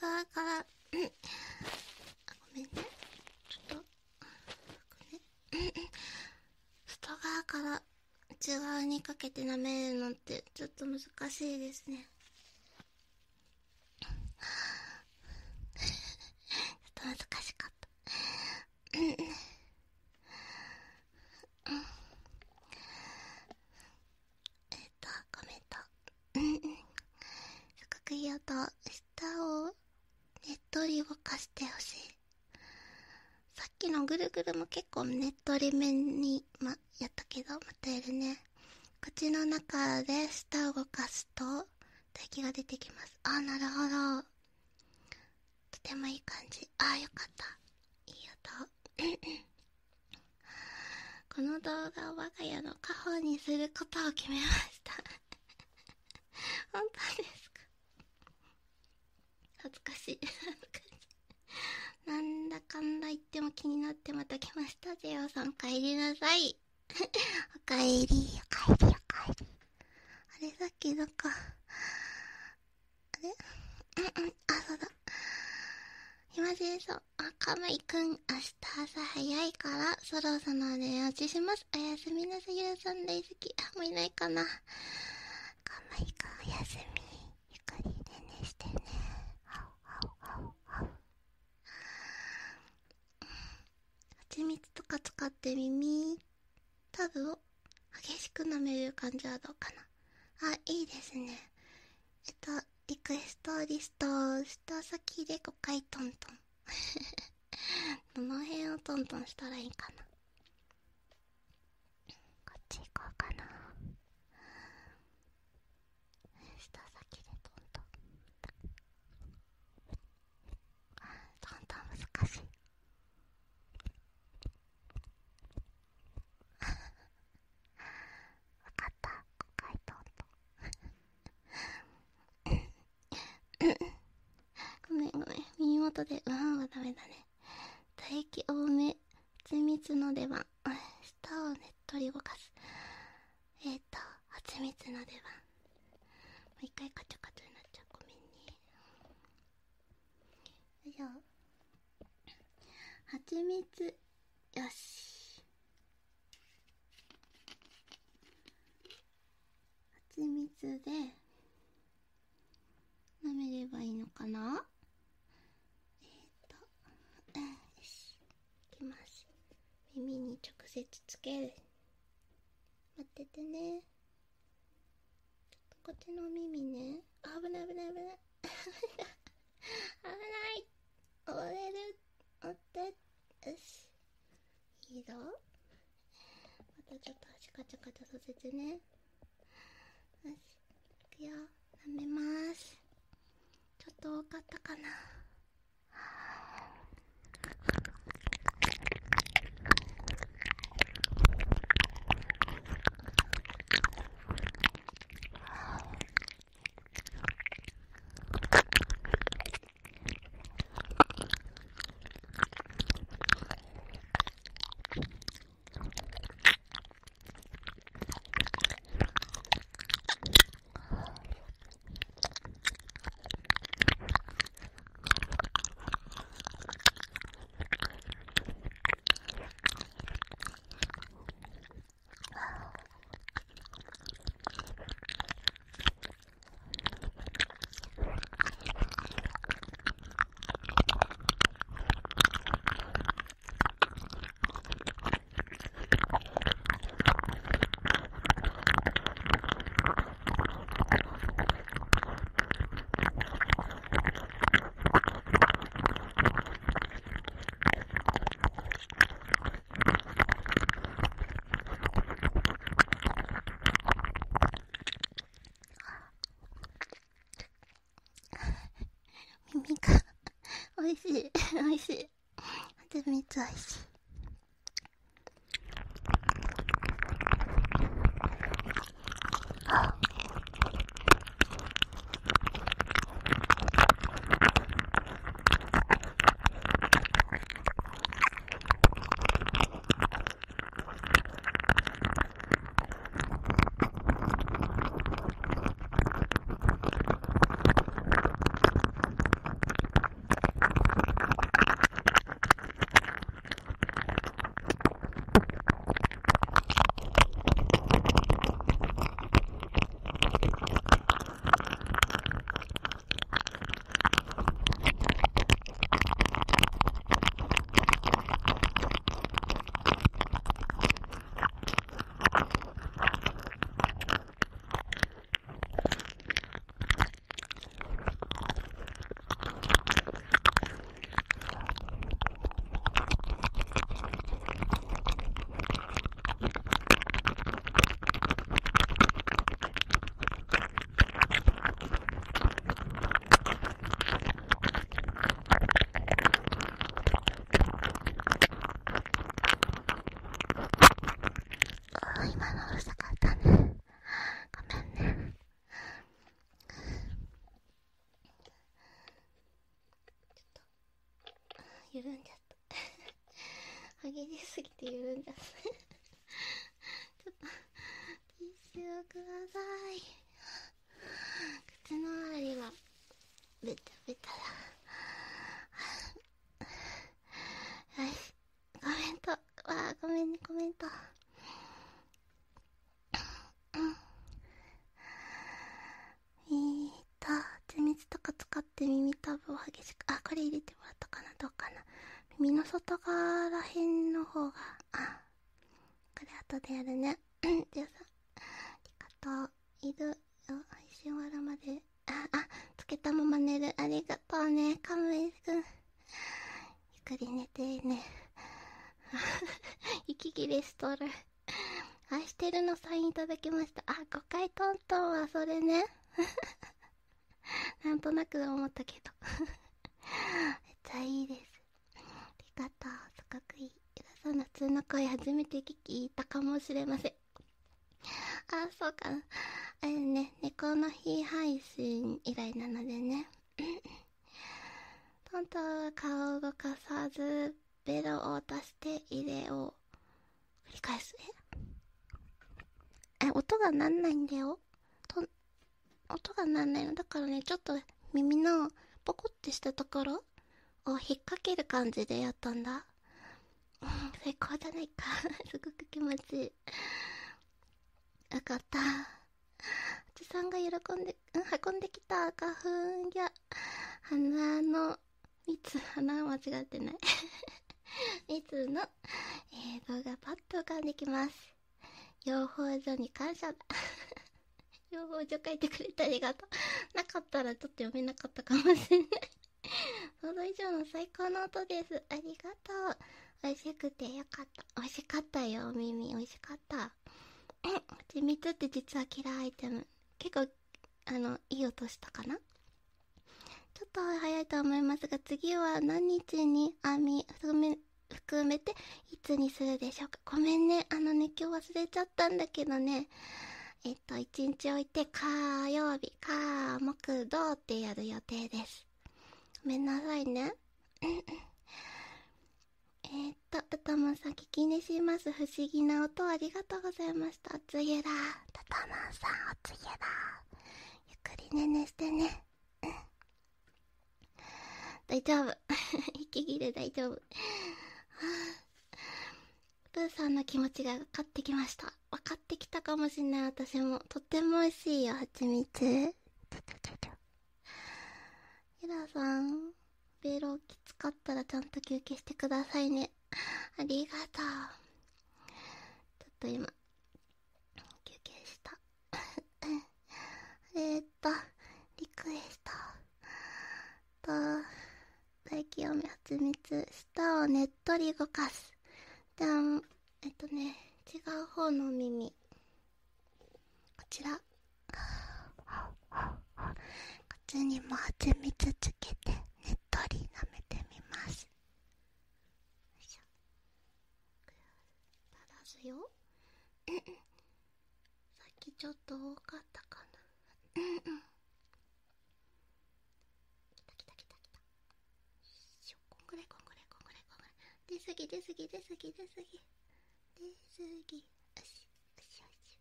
側から、うん、あ、ごめんね。ちょっと、ね、外側から内側にかけて舐めるのってちょっと難しいですね。ちょっと難しかった。うんうんえっと、コメント。うんうんすごくいい音。舌をねっとり動かしてほしい。さっきのぐるぐるも結構ねっとりめに、ま、やったけど、またやるね。口の中で舌を動かすと唾液が出てきます。あ、なるほど。とてもいい感じ。あ、よかった。いい音。この動画を我が家の家宝にすることを決めました本当ですか？恥ずかしいなんだかんだ言っても気になってまた来ました。ジェオさん帰りなさいおかえりおかえりおかえり。あれさっきなんかあれうんうんあそうだ暇でそうあかまいくん明日朝早いからそろそろ寝落ちします。おやすみなさい。ゆうさん大好き。あもういないかな。かまいくんおやすみ。ゆっくり寝寝してね。はちみつとか使って耳たぶを激しく舐める感じはどうかな。あいいですね。えっとリクエストリスト下先でごかいトントンどの辺をトントンしたらいいかな。こっち行こうかな。下先でトントントントン難しいわかったごかいトントンごめんごめん耳元でうんはダメだね。唾液多め蜂蜜の出番。舌をねっとり動かす。えっと蜂蜜の出番。もう一回カチャカチャになっちゃう。ごめんね。よいしょ。蜂蜜よし。蜂蜜で舐めればいいのかな。えっとよしいきます。耳に直接つける。待っててね。ちょっとこっちの耳ね。あ危ない危ない危ない危ない危ない折れる折ってよしいいぞ。またちょっと足カチャカチャさせてね。よしいくよ。舐めます。ちょっと多かったかな。耳がおいしいおいしい。蜂蜜おいしい。 緩んじゃった激しすぎて緩んじゃったちょっとティッシュをください。口の周りがベタベタだ。よし、コメント、わあ、ごめんね、コメント。えーっと、蜂蜜とか使って耳たぶを激しく、あ、これ入れてもらったかな、どうかな。耳の外側らへんの方が、あ、これ後でやるね。じゃあさ、ありがとう。いるよ、配信終わるまで。あ、あ、つけたまま寝る。ありがとうね、カムイくん。ゆっくり寝てね。息切れしとる。愛してるのサインいただきました。あ、ごかいトントンはそれね。なんとなく思ったけど。めっちゃいいです。ありがとう。すごくいい。ゆらさんの普通の声初めて聞いたかもしれません。あ、そうかな。あれね、猫の日配信以来なのでね。トントンは顔を動かさず、ベロを出して入れを繰り返す。ええ、音がなんないんだよ。と音がなんないの。だからね、ちょっと耳のポコってしたところを引っ掛ける感じでやったんだ。うん、最高じゃないか。すごく気持ちいい。よかった。おじさんが喜んで、うん、運んできた花粉や花の蜜、花間違ってない。蜜の、えー、動画パッと浮かんできます。養蜂所に感謝だ。養蜂所書いてくれてありがとう。なかったらちょっと読めなかったかもしれない。想像以上の最高の音です。ありがとう。美味しくてよかった。美味しかったよ、お耳。美味しかった。蜂蜜って実はキラーアイテム。結構、あの、いい音したかな？ちょっと早いと思いますが、次は何日に網含め、含めていつにするでしょうか。ごめんね。あのね、今日忘れちゃったんだけどね。えっと、一日置いて火曜日、火、木、土ってやる予定です。ごめんなさいね。えっと、タタマンさん聞きにします。不思議な音ありがとうございました。おつゆら。タタマンさん、おつゆら。ゆっくりねねしてね。大丈夫。息切れ大丈夫。プーさんの気持ちが分かってきました。分かってきたかもしれない。私もとっても美味しいよ、蜂蜜。ゆらさん、ベロきつかったらちゃんと休憩してくださいね。ありがとう。ちょっと今休憩した。えーっとリクエストと大気読み蜂蜜、舌をねっとり動かす。でえっとね違う方の耳、こちら、こっちにも蜂蜜つけてねっとり舐めてみます。よいしょ。ただすよ。さっきちょっと多かったかな。うんうん。きたきたきたきた。しょ、こんぐらいこんぐらいこんぐらいこんぐらい。出すぎ出すぎ出すぎ出すぎ出すぎ。よしよしよし。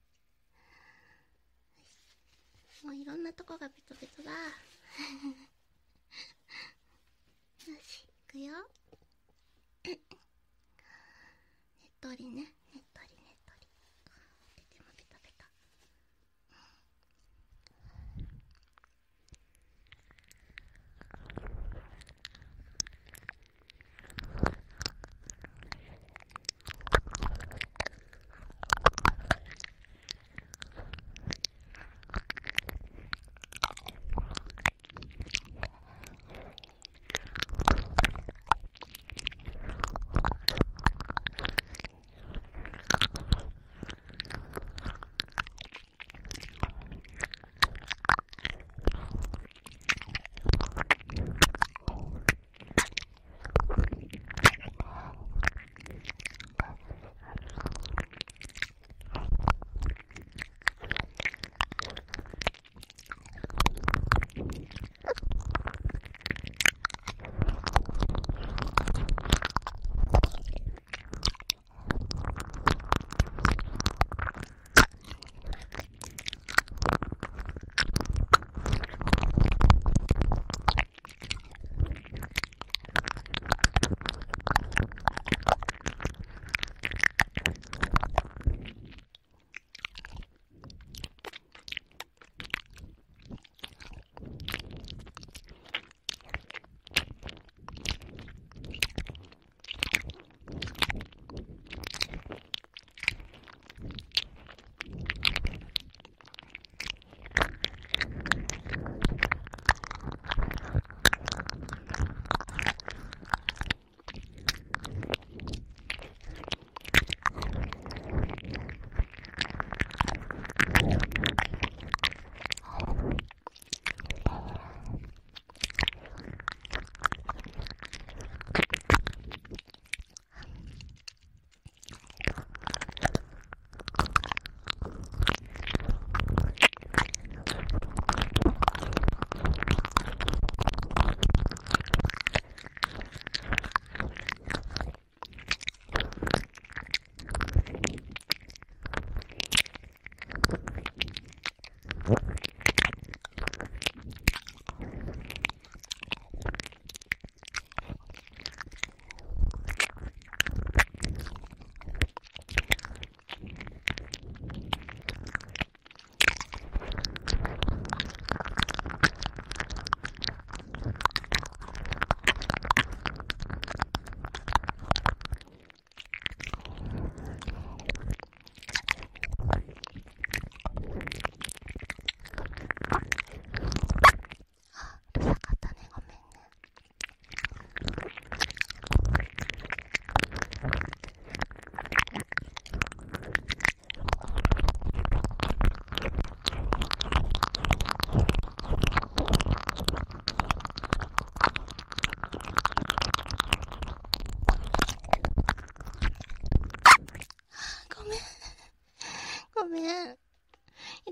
もういろんなとこがベトベトだ。よし、いくよ。ねっとりね、ねっとりねっとり。出てもベタベタ。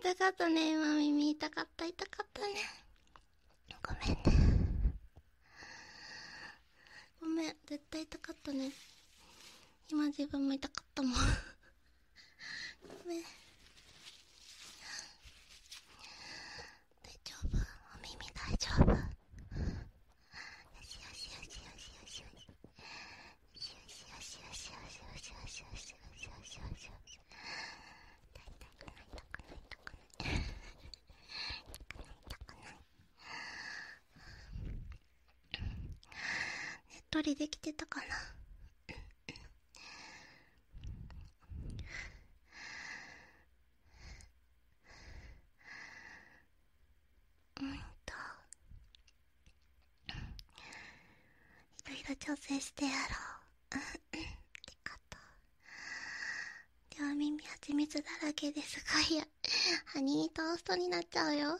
痛かったね。今耳痛かった痛かったね。ごめんね。ごめん、絶対痛かったね。今自分も痛かったもん。ごめん。大丈夫？お耳大丈夫？よしよしよしよしよしよし。よしよしよしよしよしよしよしよしよしよしよしよし。痛くない痛くない痛くない痛くない痛くない。ねっとりできてたかな。うんといろいろ調整してやろう。ありがとう。では耳はちみつだらけですが、いやハニートーストになっちゃうよ。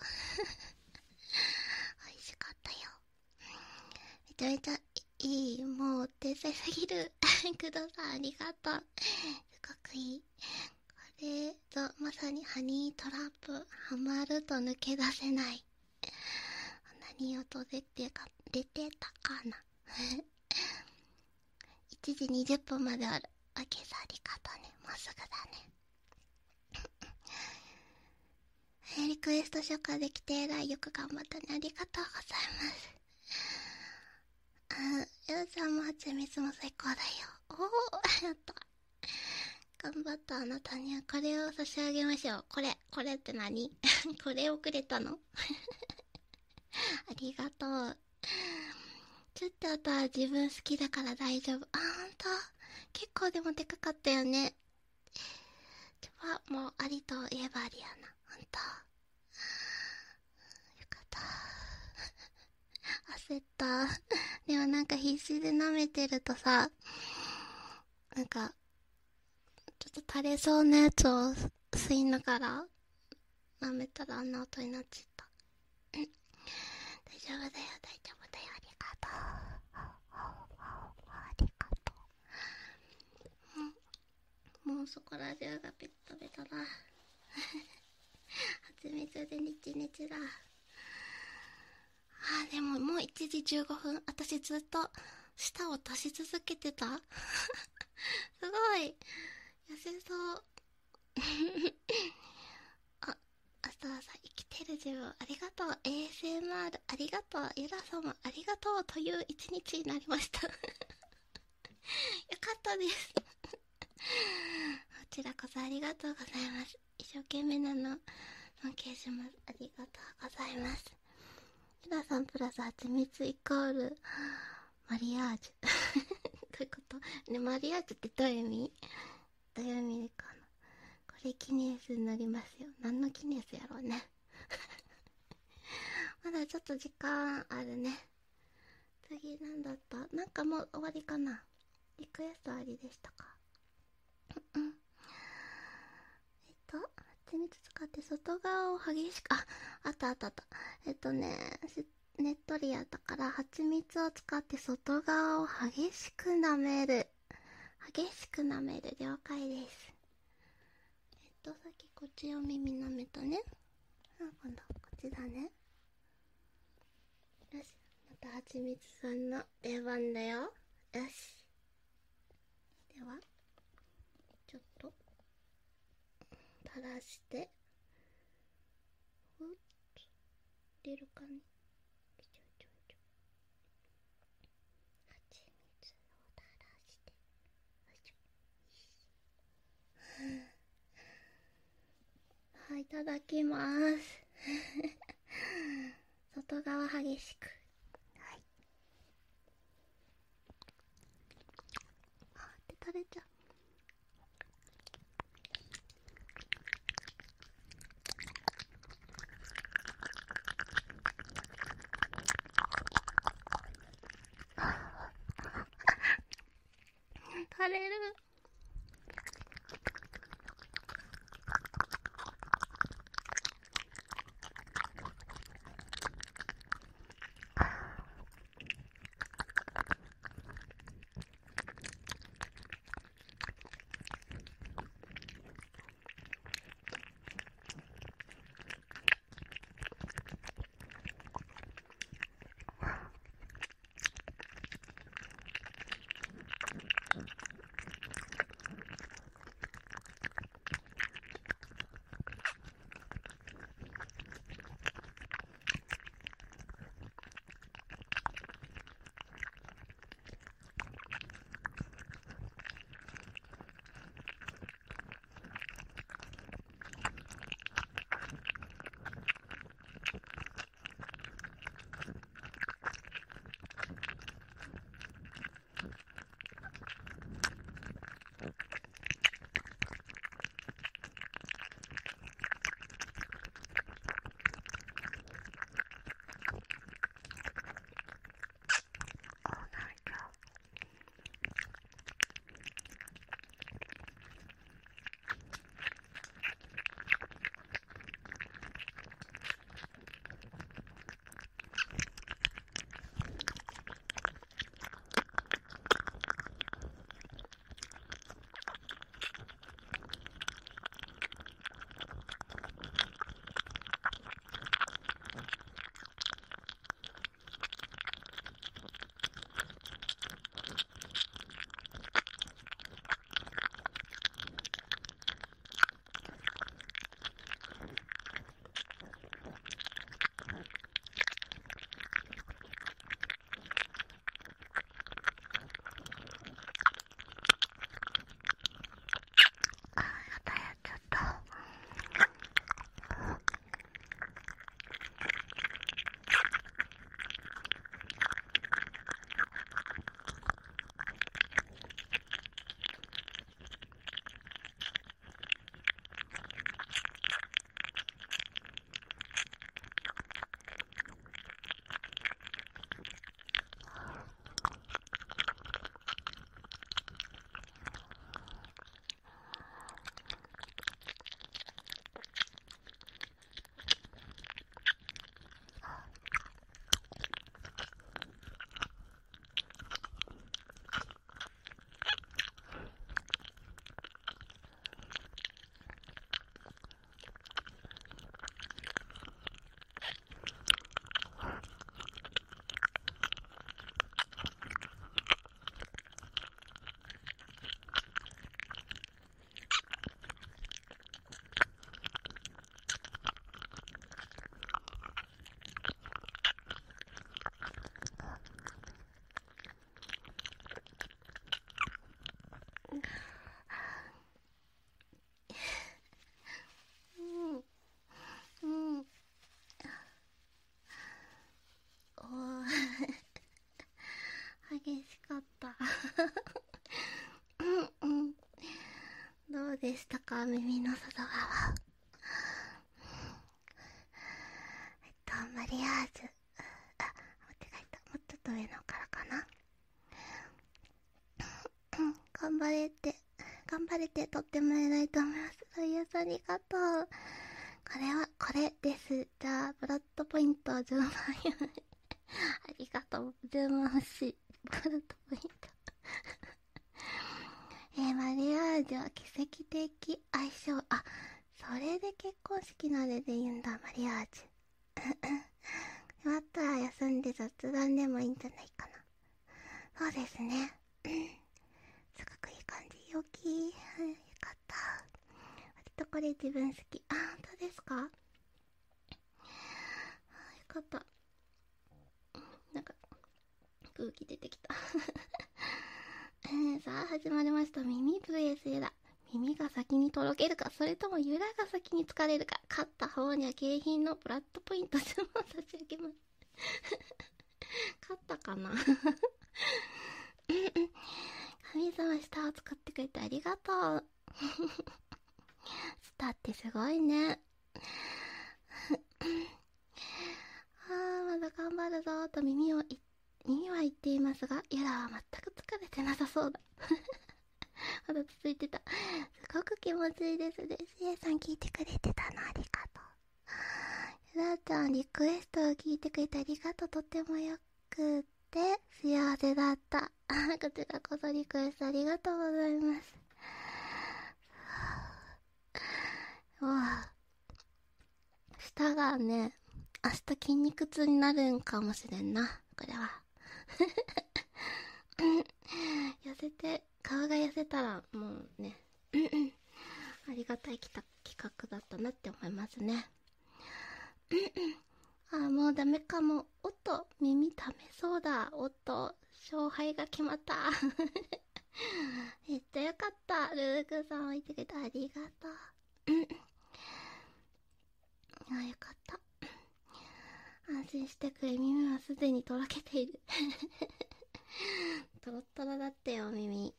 美味しかったよ。めちゃめちゃいい。もう天才すぎる。工藤さんありがとう。すごくいい。これぞまさにハニートラップ。ハマると抜け出せない。何音出てか出てたかな。いちじにじゅっぷんまである。あけさありがとうね。もうすぐだね。リクエスト紹介できてえらい。よく頑張ったね。ありがとうございます。あ、ようさんもはちみつも最高だよ。おお、やった。頑張ったあなたにはこれを差し上げましょう。これ、これって何？これをくれたの？ありがとう。ちょっとあとは自分好きだから大丈夫。あ、ほんと？結構でもでかかったよね。ちょっともうありといえばありやな。ほんと。よかった。焦った。でもなんか必死で舐めてるとさ、なんか、ちょっと垂れそうなやつを吸いながら舐めたらあんな音になっちゃった。大丈夫だよ、大丈夫だよ。ありがとう。ありがとう。もうそこら中がペットベトだ。はちみつでニチニチだ。あーでももういちじじゅうごふん。私ずっと舌を足し続けてた。すごい痩せそう。あ、朝朝生きてる自分ありがとう。 エーエスエムアール ありがとう。ゆら様ありがとうという一日になりました。よかったです。こちらこそありがとうございます。一生懸命なの尊敬します。ありがとうございます。ゆらさんプラスはちみつイコールマリアージュ。どういうことね。マリアージュってどういう意味？どういう意味かな。これ記念数になりますよ。何の記念数やろうね。まだちょっと時間あるね。次なんだった？なんかもう終わりかな。リクエストありでしたか？うん。えっと、はちみつ使って外側を激しく、あ、あったあったあった。えっとね、ねっとりやったから、はちみつを使って外側を激しく舐める。激しく舐める。了解です。えっと、さっきこっちを耳舐めたね。あ、今度こっちだね。よし。またはちみつさんの出番だよ。よし。では、ちょっと、垂らして、ふっと、出るかね。ちょちょちょ。はちみつを垂らして、よいしょ。はい、いただきます。外側激しく。はい。あって垂れちゃう。垂れる。 うん。おー激しかったうんうん。どうでしたか、耳の外側。えっとマリアージュ、あ、間違えた、もうちょっと上のからかな。頑張れて頑張れて、とっても偉いと思います。ロイヤさんありがとう。これはこれです。じゃあブラッドポイントじゅうまん円ありがとう。じゅうまん欲しい。ブラッドポイントえー、マリアージュは奇跡的相性。あ、それで結婚式のあれで言うんだ、マリアージュ終わったら休んで雑談でもいいんじゃないかな。そうですねすごくいい感じ。陽気、はい、よかった。割とこれ自分好き。あ、本当ですか。あ、よかった。なんか空気出てきたえー、さあ始まりました。耳 ブイエス ユラ。耳が先にとろけるか、それともユラが先に疲れるか。勝った方には景品のブラッドポイントじゅうまん差し上げます勝ったかな神様、舌を作ってくれてありがとう舌ってすごいねあー、まだ頑張るぞーと耳を耳は言っていますが、ユラは全く疲れてなさそうだまだ続いてた。すごく気持ちいいですね。シエさん聞いてくれてたのありがとう。ユラちゃんリクエストを聞いてくれてありがとう。とてもよくって幸せだったこちらこそリクエストありがとうございます。わあ、舌がね、明日筋肉痛になるんかもしれんな、これは痩せて、顔が痩せたらもうねありがたい企画だったなって思いますねあー、もうダメかも。おっと、耳ダメそうだ。おっと、勝敗が決まっためっちゃよかった。ルルクさん置いてくれてありがとうあ、よかった。安心してくれ。耳はすでにとろけているトロットロだったよ、耳。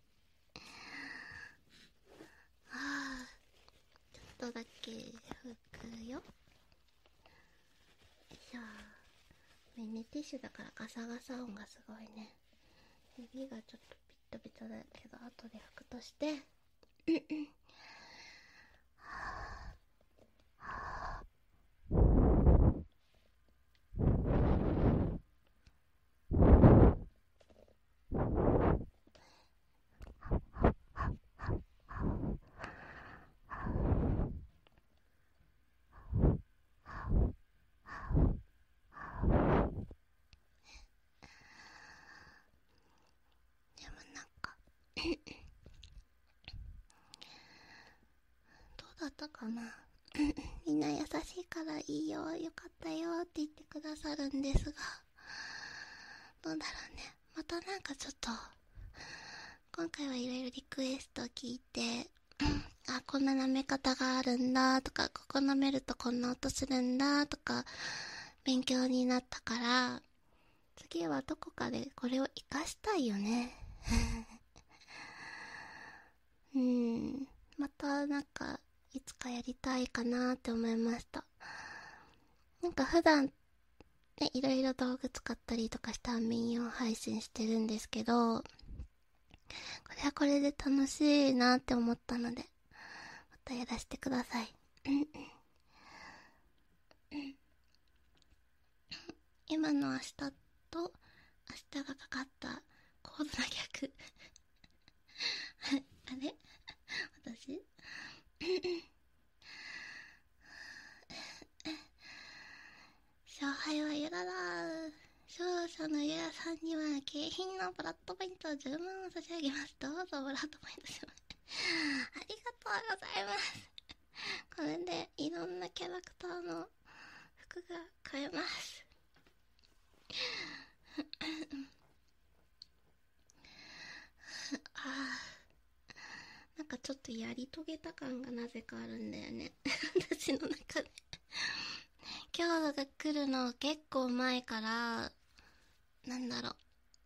はあ、ちょっとだけ拭くよ。よいしょ。耳ティッシュだからガサガサ音がすごいね。指がちょっとピットピトだけど後で拭くとしてでもなんかどうだったかなみんな優しいからいいよ、よかったよって言ってくださるんですが、どうだろうね。またなんかちょっと今回はいろいろリクエスト聞いてあ、こんな舐め方があるんだとか、ここ舐めるとこんな音するんだとか勉強になったから、次はどこかでこれを活かしたいよねうん、またなんかいつかやりたいかなって思いました。なんか普段ね、いろいろ道具使ったりとかした民謡配信してるんですけど、これはこれで楽しいなって思ったので、またやらせてください今の明日と明日がかかったコードの逆あれ私勝敗はユラだ。勝者のユラさんには景品のブラッドポイントじゅうまんを差し上げます。どうぞブラッドポイントじゅうまんありがとうございますこれでいろんなキャラクターの服が買えますあちょっとやり遂げた感がなぜかあるんだよね私の中で今日が来るの結構前から、なんだろう、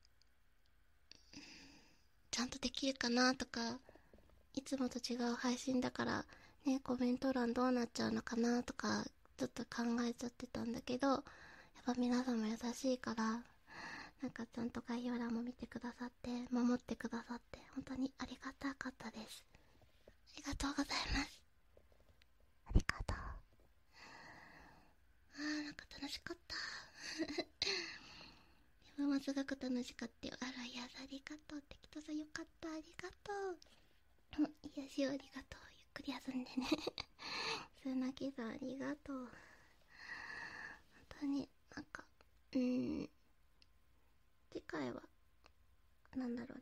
ちゃんとできるかなとか、いつもと違う配信だからね、コメント欄どうなっちゃうのかなとかちょっと考えちゃってたんだけど、やっぱ皆さんも優しいから、なんかちゃんと概要欄も見てくださって守ってくださって本当にありがたかったです。ありがとうございます。ありがとう。あー、なんか楽しかったでもすごく楽しかったよ。あら、いや、ありがとう。適当さよかった。ありがとう。うん、癒しをありがとう。ゆっくり休んでねスナキさんありがとう。本当になんか、うーん、次回はなんだろうね、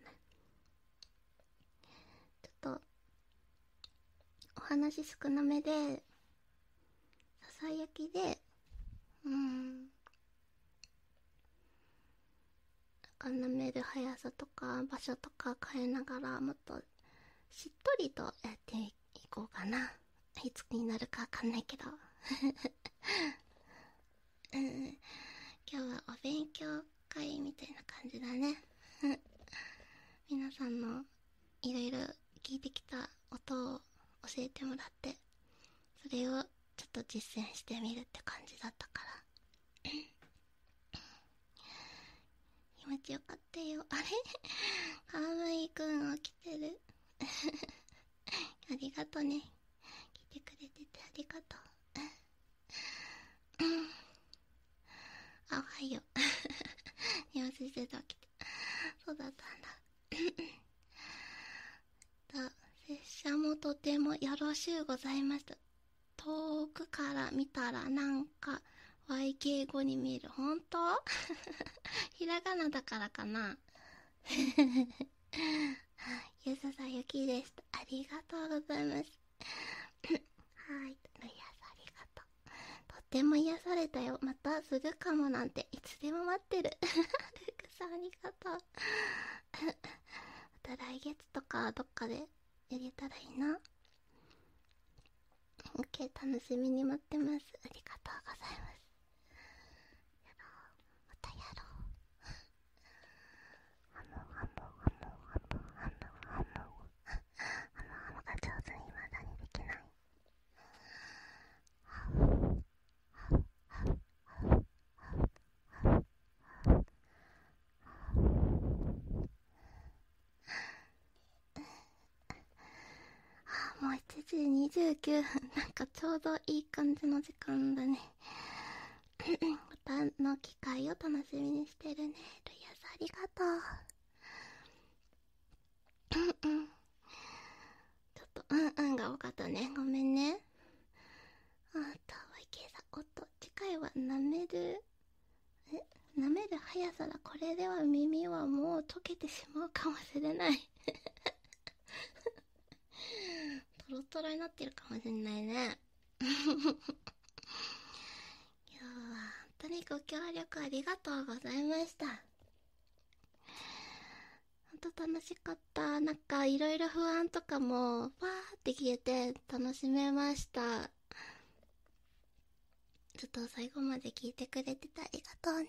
ちょっとお話少なめで、ささやきで、うーん、眺める速さとか場所とか変えながら、もっとしっとりとやっていこうかな。いつになるかわかんないけどうん、今日はお勉強会みたいな感じだね皆さんのいろいろ聞いてきた音を教えてもらって、それをちょっと実践してみるって感じだったから気持ちよかったよ。あれかわいいくん起きてるありがとね、来てくれててありがとうあ、おはよう今先生と起きて、そうだったんだだ、拙者もとてもよろしゅうございました。遠くから見たらなんか ワイケー 語に見える。ほんとひらがなだからかなゆずさゆきでした。ありがとうございますはい、癒さありがとう。とっても癒されたよ。またするかもなんていつでも待ってるルクさんありがとうまた来月とかどっかでやれたらいいな。 OK、 楽しみに待ってます。ありがとうございます。やろう、またやろう。ハムハムハムハムハムハムハムハムが上手にまだにできない。ハムハムハムハムハムもういちじにじゅうきゅうふん、なんかちょうどいい感じの時間だねまたの機会を楽しみにしてるね。ルイヤさんありがとううんうん、ちょっとうんうんが多かったね、ごめんね。あとワイケーさん、おっと次回は舐めるえ舐める速さだ。これでは耳はもう溶けてしまうかもしれないトロトロになってるかもしれないね今日は本当にご協力ありがとうございました。本当楽しかった。なんかいろいろ不安とかもわーって消えて楽しめました。ちょっと最後まで聞いてくれててありがとうね。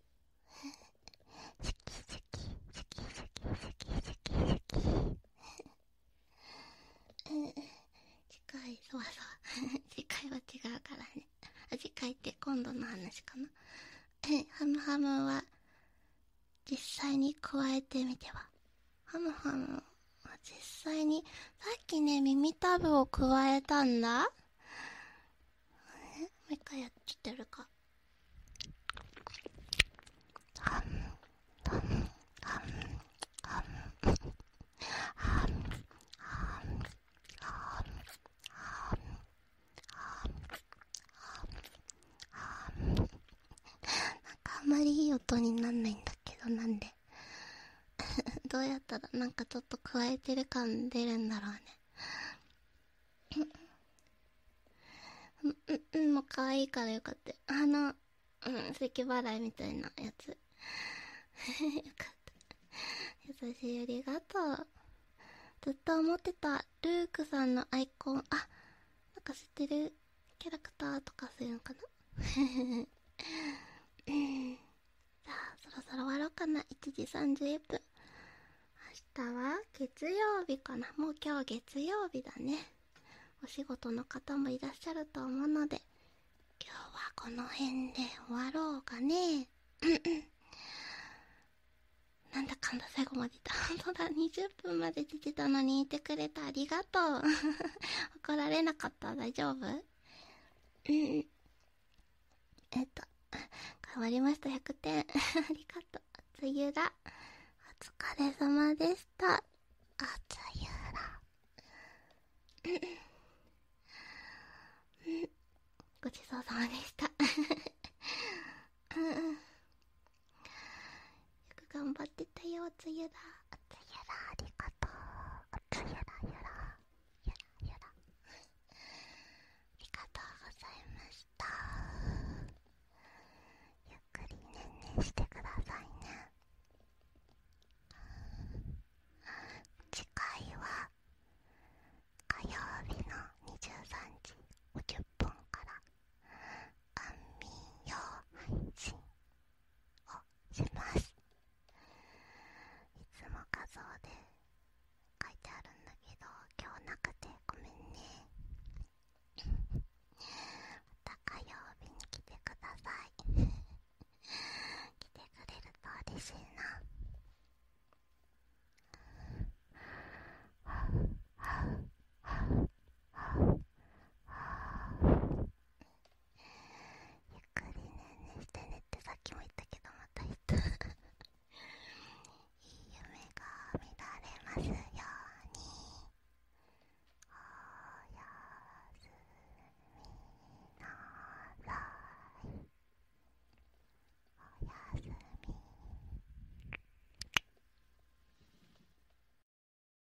好き好き好き好き好き好き好き次回、そうそう次回は違うからね。あ、次回って今度の話かな。ハムハムは実際に加えてみては。ハムハムは実際にさっきね、耳たぶを加えたんだ。え、もう一回やっちゃってるか。ハムハムハムハムハムハムハムハムハムハム。なんかあんまりいい音になんないんだけど、なんでどうやったらなんかちょっと加えてる感出るんだろうね。うんうん、もう可愛いからよかった。あの、うん、咳払いみたいなやつよかった。優しい、ありがとう。 ずっと思ってたルークさんのアイコン、あ、なんか知ってるキャラクターとかするのかなさあ、そろそろ終わろうかな。いちじさんじゅういっぷん。明日は月曜日かな。もう今日月曜日だね。お仕事の方もいらっしゃると思うので、今日はこの辺で終わろうかね。なんだかんだ最後までいた。本当だ、にじゅっぷんまで出てたのにいてくれてありがとう。怒られなかった？大丈夫？うん。えっと、変わりました。ひゃくてん。ありがとう。つゆら。お疲れ様でした。あつゆら。ごちそうさまでした。うんうん。よく頑張ってたよ、つゆら。あつゆら、ありがとう。あつゆらゆら。ゆらゆら。ありがとうございました。ゆっくりねんねしてくださいね。次回は火曜日のにじゅうさんじごじゅっぷんから安眠用配信をします。いつも画像で